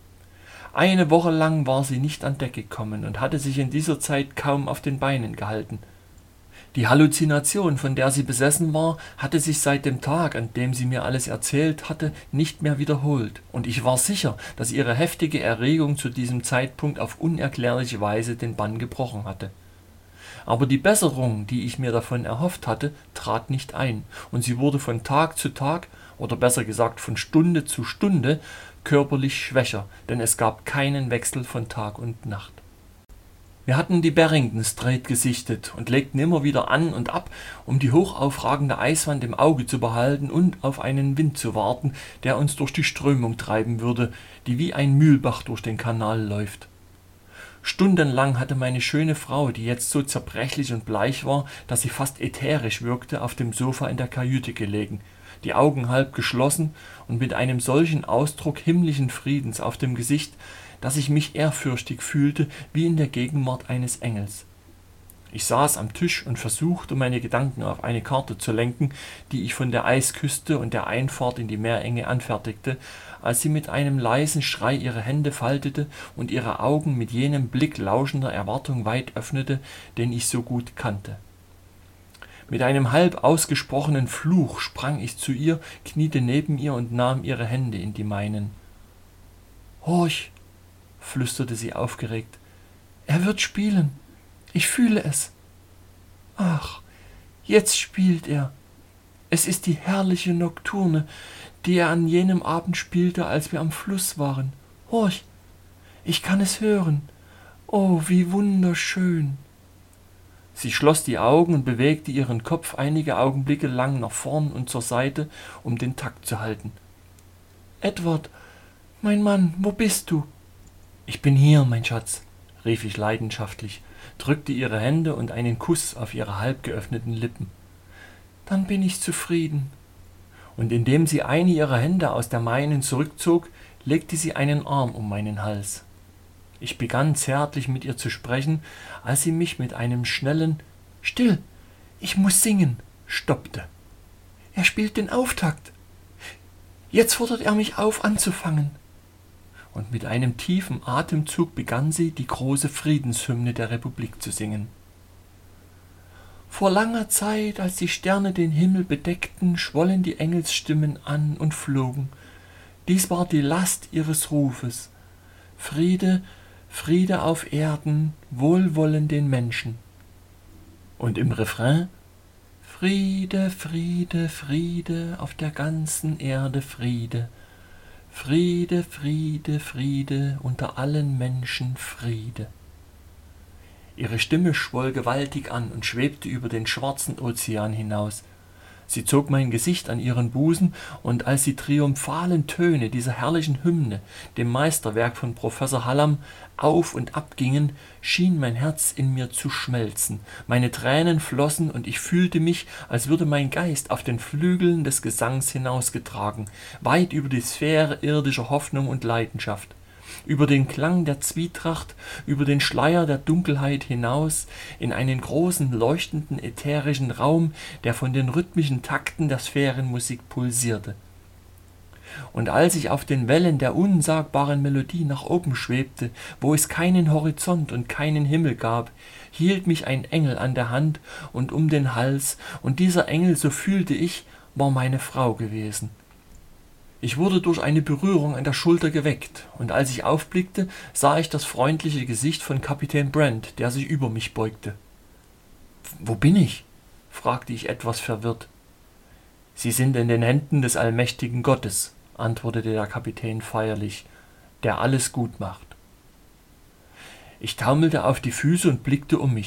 Eine Woche lang war sie nicht an Deck gekommen und hatte sich in dieser Zeit kaum auf den Beinen gehalten. Die Halluzination, von der sie besessen war, hatte sich seit dem Tag, an dem sie mir alles erzählt hatte, nicht mehr wiederholt, und ich war sicher, dass ihre heftige Erregung zu diesem Zeitpunkt auf unerklärliche Weise den Bann gebrochen hatte. Aber die Besserung, die ich mir davon erhofft hatte, trat nicht ein, und sie wurde von Tag zu Tag, oder besser gesagt von Stunde zu Stunde, körperlich schwächer, denn es gab keinen Wechsel von Tag und Nacht. Wir hatten die Barrington Strait gesichtet und legten immer wieder an und ab, um die hochaufragende Eiswand im Auge zu behalten und auf einen Wind zu warten, der uns durch die Strömung treiben würde, die wie ein Mühlbach durch den Kanal läuft. Stundenlang hatte meine schöne Frau, die jetzt so zerbrechlich und bleich war, dass sie fast ätherisch wirkte, auf dem Sofa in der Kajüte gelegen, die Augen halb geschlossen und mit einem solchen Ausdruck himmlischen Friedens auf dem Gesicht, dass ich mich ehrfürchtig fühlte, wie in der Gegenwart eines Engels. Ich saß am Tisch und versuchte, meine Gedanken auf eine Karte zu lenken, die ich von der Eisküste und der Einfahrt in die Meerenge anfertigte, als sie mit einem leisen Schrei ihre Hände faltete und ihre Augen mit jenem Blick lauschender Erwartung weit öffnete, den ich so gut kannte. Mit einem halb ausgesprochenen Fluch sprang ich zu ihr, kniete neben ihr und nahm ihre Hände in die meinen. »Horch«, flüsterte sie aufgeregt, »er wird spielen. Ich fühle es. Ach, jetzt spielt er. Es ist die herrliche Nocturne, die er an jenem Abend spielte, als wir am Fluss waren. Horch, ich kann es hören. Oh, wie wunderschön.« Sie schloss die Augen und bewegte ihren Kopf einige Augenblicke lang nach vorn und zur Seite, um den Takt zu halten. »Edward, mein Mann, wo bist du?« »Ich bin hier, mein Schatz«, rief ich leidenschaftlich, drückte ihre Hände und einen Kuss auf ihre halb geöffneten Lippen. »Dann bin ich zufrieden.« Und indem sie eine ihrer Hände aus der meinen zurückzog, legte sie einen Arm um meinen Hals. Ich begann zärtlich mit ihr zu sprechen, als sie mich mit einem schnellen »Still, ich muss singen« stoppte. »Er spielt den Auftakt. Jetzt fordert er mich auf, anzufangen.« Und mit einem tiefen Atemzug begann sie, die große Friedenshymne der Republik zu singen. »Vor langer Zeit, als die Sterne den Himmel bedeckten, schwollen die Engelsstimmen an und flogen. Dies war die Last ihres Rufes. Friede, Friede auf Erden, Wohlwollen den Menschen.« Und im Refrain »Friede, Friede, Friede, auf der ganzen Erde Friede. Friede, Friede, Friede, unter allen Menschen Friede.« Ihre Stimme schwoll gewaltig an und schwebte über den schwarzen Ozean hinaus. Sie zog mein Gesicht an ihren Busen, und als die triumphalen Töne dieser herrlichen Hymne, dem Meisterwerk von Professor Hallam, auf und ab gingen, schien mein Herz in mir zu schmelzen, meine Tränen flossen, und ich fühlte mich, als würde mein Geist auf den Flügeln des Gesangs hinausgetragen, weit über die Sphäre irdischer Hoffnung und Leidenschaft, über den Klang der Zwietracht, über den Schleier der Dunkelheit hinaus, in einen großen, leuchtenden, ätherischen Raum, der von den rhythmischen Takten der Sphärenmusik pulsierte. Und als ich auf den Wellen der unsagbaren Melodie nach oben schwebte, wo es keinen Horizont und keinen Himmel gab, hielt mich ein Engel an der Hand und um den Hals, und dieser Engel, so fühlte ich, war meine Frau gewesen. Ich wurde durch eine Berührung an der Schulter geweckt, und als ich aufblickte, sah ich das freundliche Gesicht von Kapitän Brent, der sich über mich beugte. »Wo bin ich?« fragte ich etwas verwirrt. »Sie sind in den Händen des allmächtigen Gottes«, antwortete der Kapitän feierlich, »der alles gut macht.« Ich taumelte auf die Füße und blickte um mich.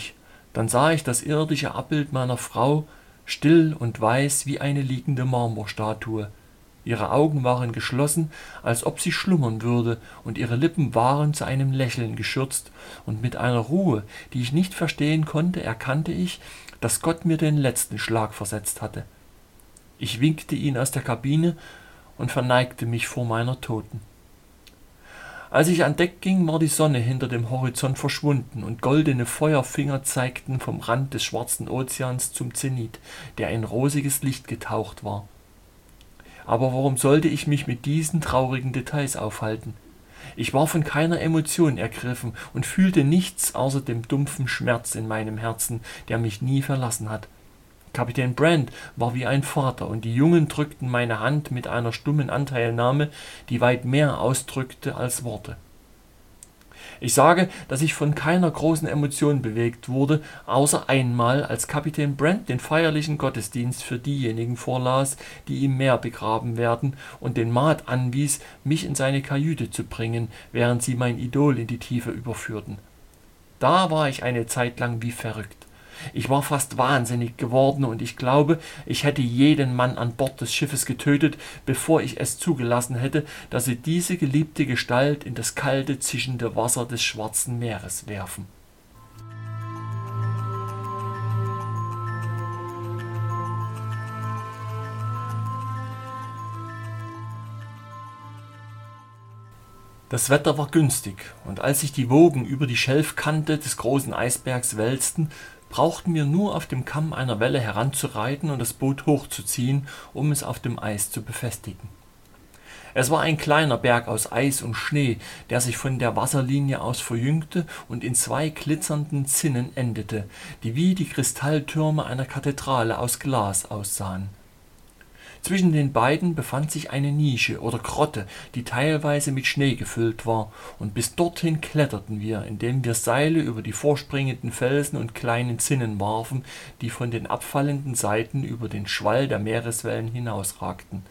Dann sah ich das irdische Abbild meiner Frau, still und weiß wie eine liegende Marmorstatue. Ihre Augen waren geschlossen, als ob sie schlummern würde, und ihre Lippen waren zu einem Lächeln geschürzt, und mit einer Ruhe, die ich nicht verstehen konnte, erkannte ich, dass Gott mir den letzten Schlag versetzt hatte. Ich winkte ihn aus der Kabine und verneigte mich vor meiner Toten. Als ich an Deck ging, war die Sonne hinter dem Horizont verschwunden und goldene Feuerfinger zeigten vom Rand des schwarzen Ozeans zum Zenit, der in rosiges Licht getaucht war. Aber warum sollte ich mich mit diesen traurigen Details aufhalten? Ich war von keiner Emotion ergriffen und fühlte nichts außer dem dumpfen Schmerz in meinem Herzen, der mich nie verlassen hat. Kapitän Brand war wie ein Vater, und die Jungen drückten meine Hand mit einer stummen Anteilnahme, die weit mehr ausdrückte als Worte. Ich sage, dass ich von keiner großen Emotion bewegt wurde, außer einmal, als Kapitän Brand den feierlichen Gottesdienst für diejenigen vorlas, die im Meer begraben werden, und den Maat anwies, mich in seine Kajüte zu bringen, während sie mein Idol in die Tiefe überführten. Da war ich eine Zeit lang wie verrückt. Ich war fast wahnsinnig geworden, und ich glaube, ich hätte jeden Mann an Bord des Schiffes getötet, bevor ich es zugelassen hätte, dass sie diese geliebte Gestalt in das kalte, zischende Wasser des Schwarzen Meeres werfen. Das Wetter war günstig, und als sich die Wogen über die Schelfkante des großen Eisbergs wälzten, brauchten wir nur auf dem Kamm einer Welle heranzureiten und das Boot hochzuziehen, um es auf dem Eis zu befestigen. Es war ein kleiner Berg aus Eis und Schnee, der sich von der Wasserlinie aus verjüngte und in zwei glitzernden Zinnen endete, die wie die Kristalltürme einer Kathedrale aus Glas aussahen. Zwischen den beiden befand sich eine Nische oder Grotte, die teilweise mit Schnee gefüllt war, und bis dorthin kletterten wir, indem wir Seile über die vorspringenden Felsen und kleinen Zinnen warfen, die von den abfallenden Seiten über den Schwall der Meereswellen hinausragten.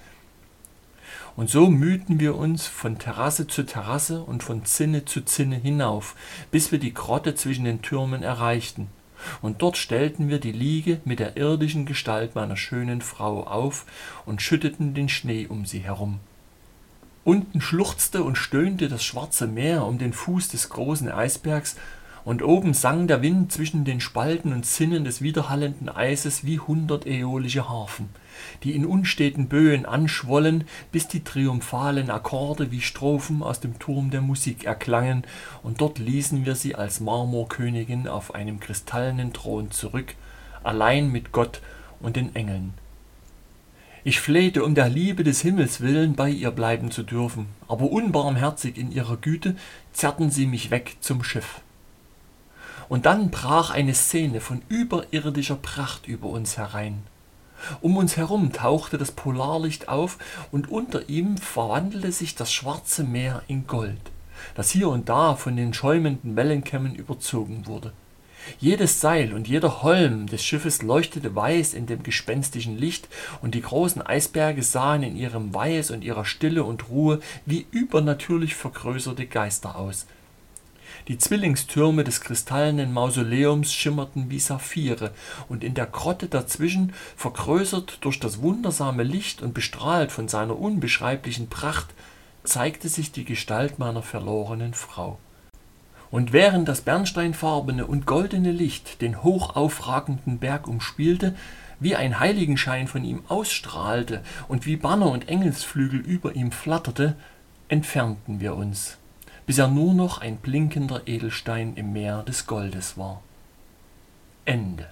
Und so mühten wir uns von Terrasse zu Terrasse und von Zinne zu Zinne hinauf, bis wir die Grotte zwischen den Türmen erreichten. Und dort stellten wir die Liege mit der irdischen Gestalt meiner schönen Frau auf und schütteten den Schnee um sie herum. Unten schluchzte und stöhnte das schwarze Meer um den Fuß des großen Eisbergs, und oben sang der Wind zwischen den Spalten und Zinnen des widerhallenden Eises wie 100 äolische Harfen, die in unsteten Böen anschwollen, bis die triumphalen Akkorde wie Strophen aus dem Turm der Musik erklangen, und dort ließen wir sie als Marmorkönigin auf einem kristallenen Thron zurück, allein mit Gott und den Engeln. Ich flehte um der Liebe des Himmels willen, bei ihr bleiben zu dürfen, aber unbarmherzig in ihrer Güte zerrten sie mich weg zum Schiff. Und dann brach eine Szene von überirdischer Pracht über uns herein. Um uns herum tauchte das Polarlicht auf, und unter ihm verwandelte sich das schwarze Meer in Gold, das hier und da von den schäumenden Wellenkämmen überzogen wurde. Jedes Seil und jeder Holm des Schiffes leuchtete weiß in dem gespenstischen Licht, und die großen Eisberge sahen in ihrem Weiß und ihrer Stille und Ruhe wie übernatürlich vergrößerte Geister aus. Die Zwillingstürme des kristallenen Mausoleums schimmerten wie Saphire, und in der Grotte dazwischen, vergrößert durch das wundersame Licht und bestrahlt von seiner unbeschreiblichen Pracht, zeigte sich die Gestalt meiner verlorenen Frau. Und während das bernsteinfarbene und goldene Licht den hoch aufragenden Berg umspielte, wie ein Heiligenschein von ihm ausstrahlte und wie Banner und Engelsflügel über ihm flatterte, entfernten wir uns, bis er nur noch ein blinkender Edelstein im Meer des Goldes war. Ende.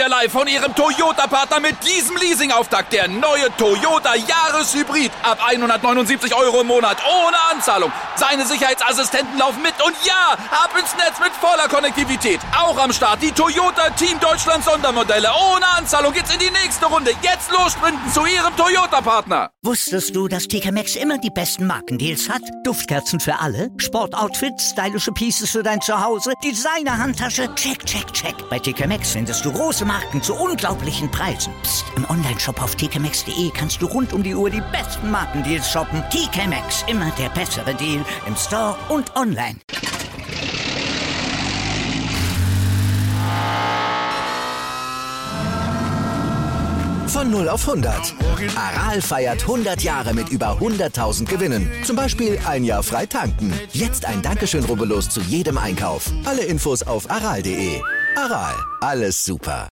wir live von Ihrem Toyota-Partner mit diesem Leasing-Auftakt. Der neue Toyota Jahreshybrid. Ab 179 € im Monat. Ohne Anzahlung. Seine Sicherheitsassistenten laufen mit. Und ja, ab ins Netz mit voller Konnektivität. Auch am Start die Toyota Team Deutschland Sondermodelle. Ohne Anzahlung geht's in die nächste Runde. Jetzt los sprinten zu Ihrem Toyota-Partner. Wusstest du, dass TK Maxx immer die besten Markendeals hat? Duftkerzen für alle, Sportoutfits, stylische Pieces für dein Zuhause, Designer-Handtasche, check, check, check. Bei TK Maxx findest du große Marken zu unglaublichen Preisen. Psst. Im Onlineshop auf tkmaxx.de kannst du rund um die Uhr die besten Markendeals shoppen. TK Maxx, immer der bessere Deal im Store und online. Von 0 auf 100. Aral feiert 100 Jahre mit über 100.000 Gewinnen. Zum Beispiel ein Jahr frei tanken. Jetzt ein Dankeschön, rubbellos zu jedem Einkauf. Alle Infos auf aral.de. Aral, alles super.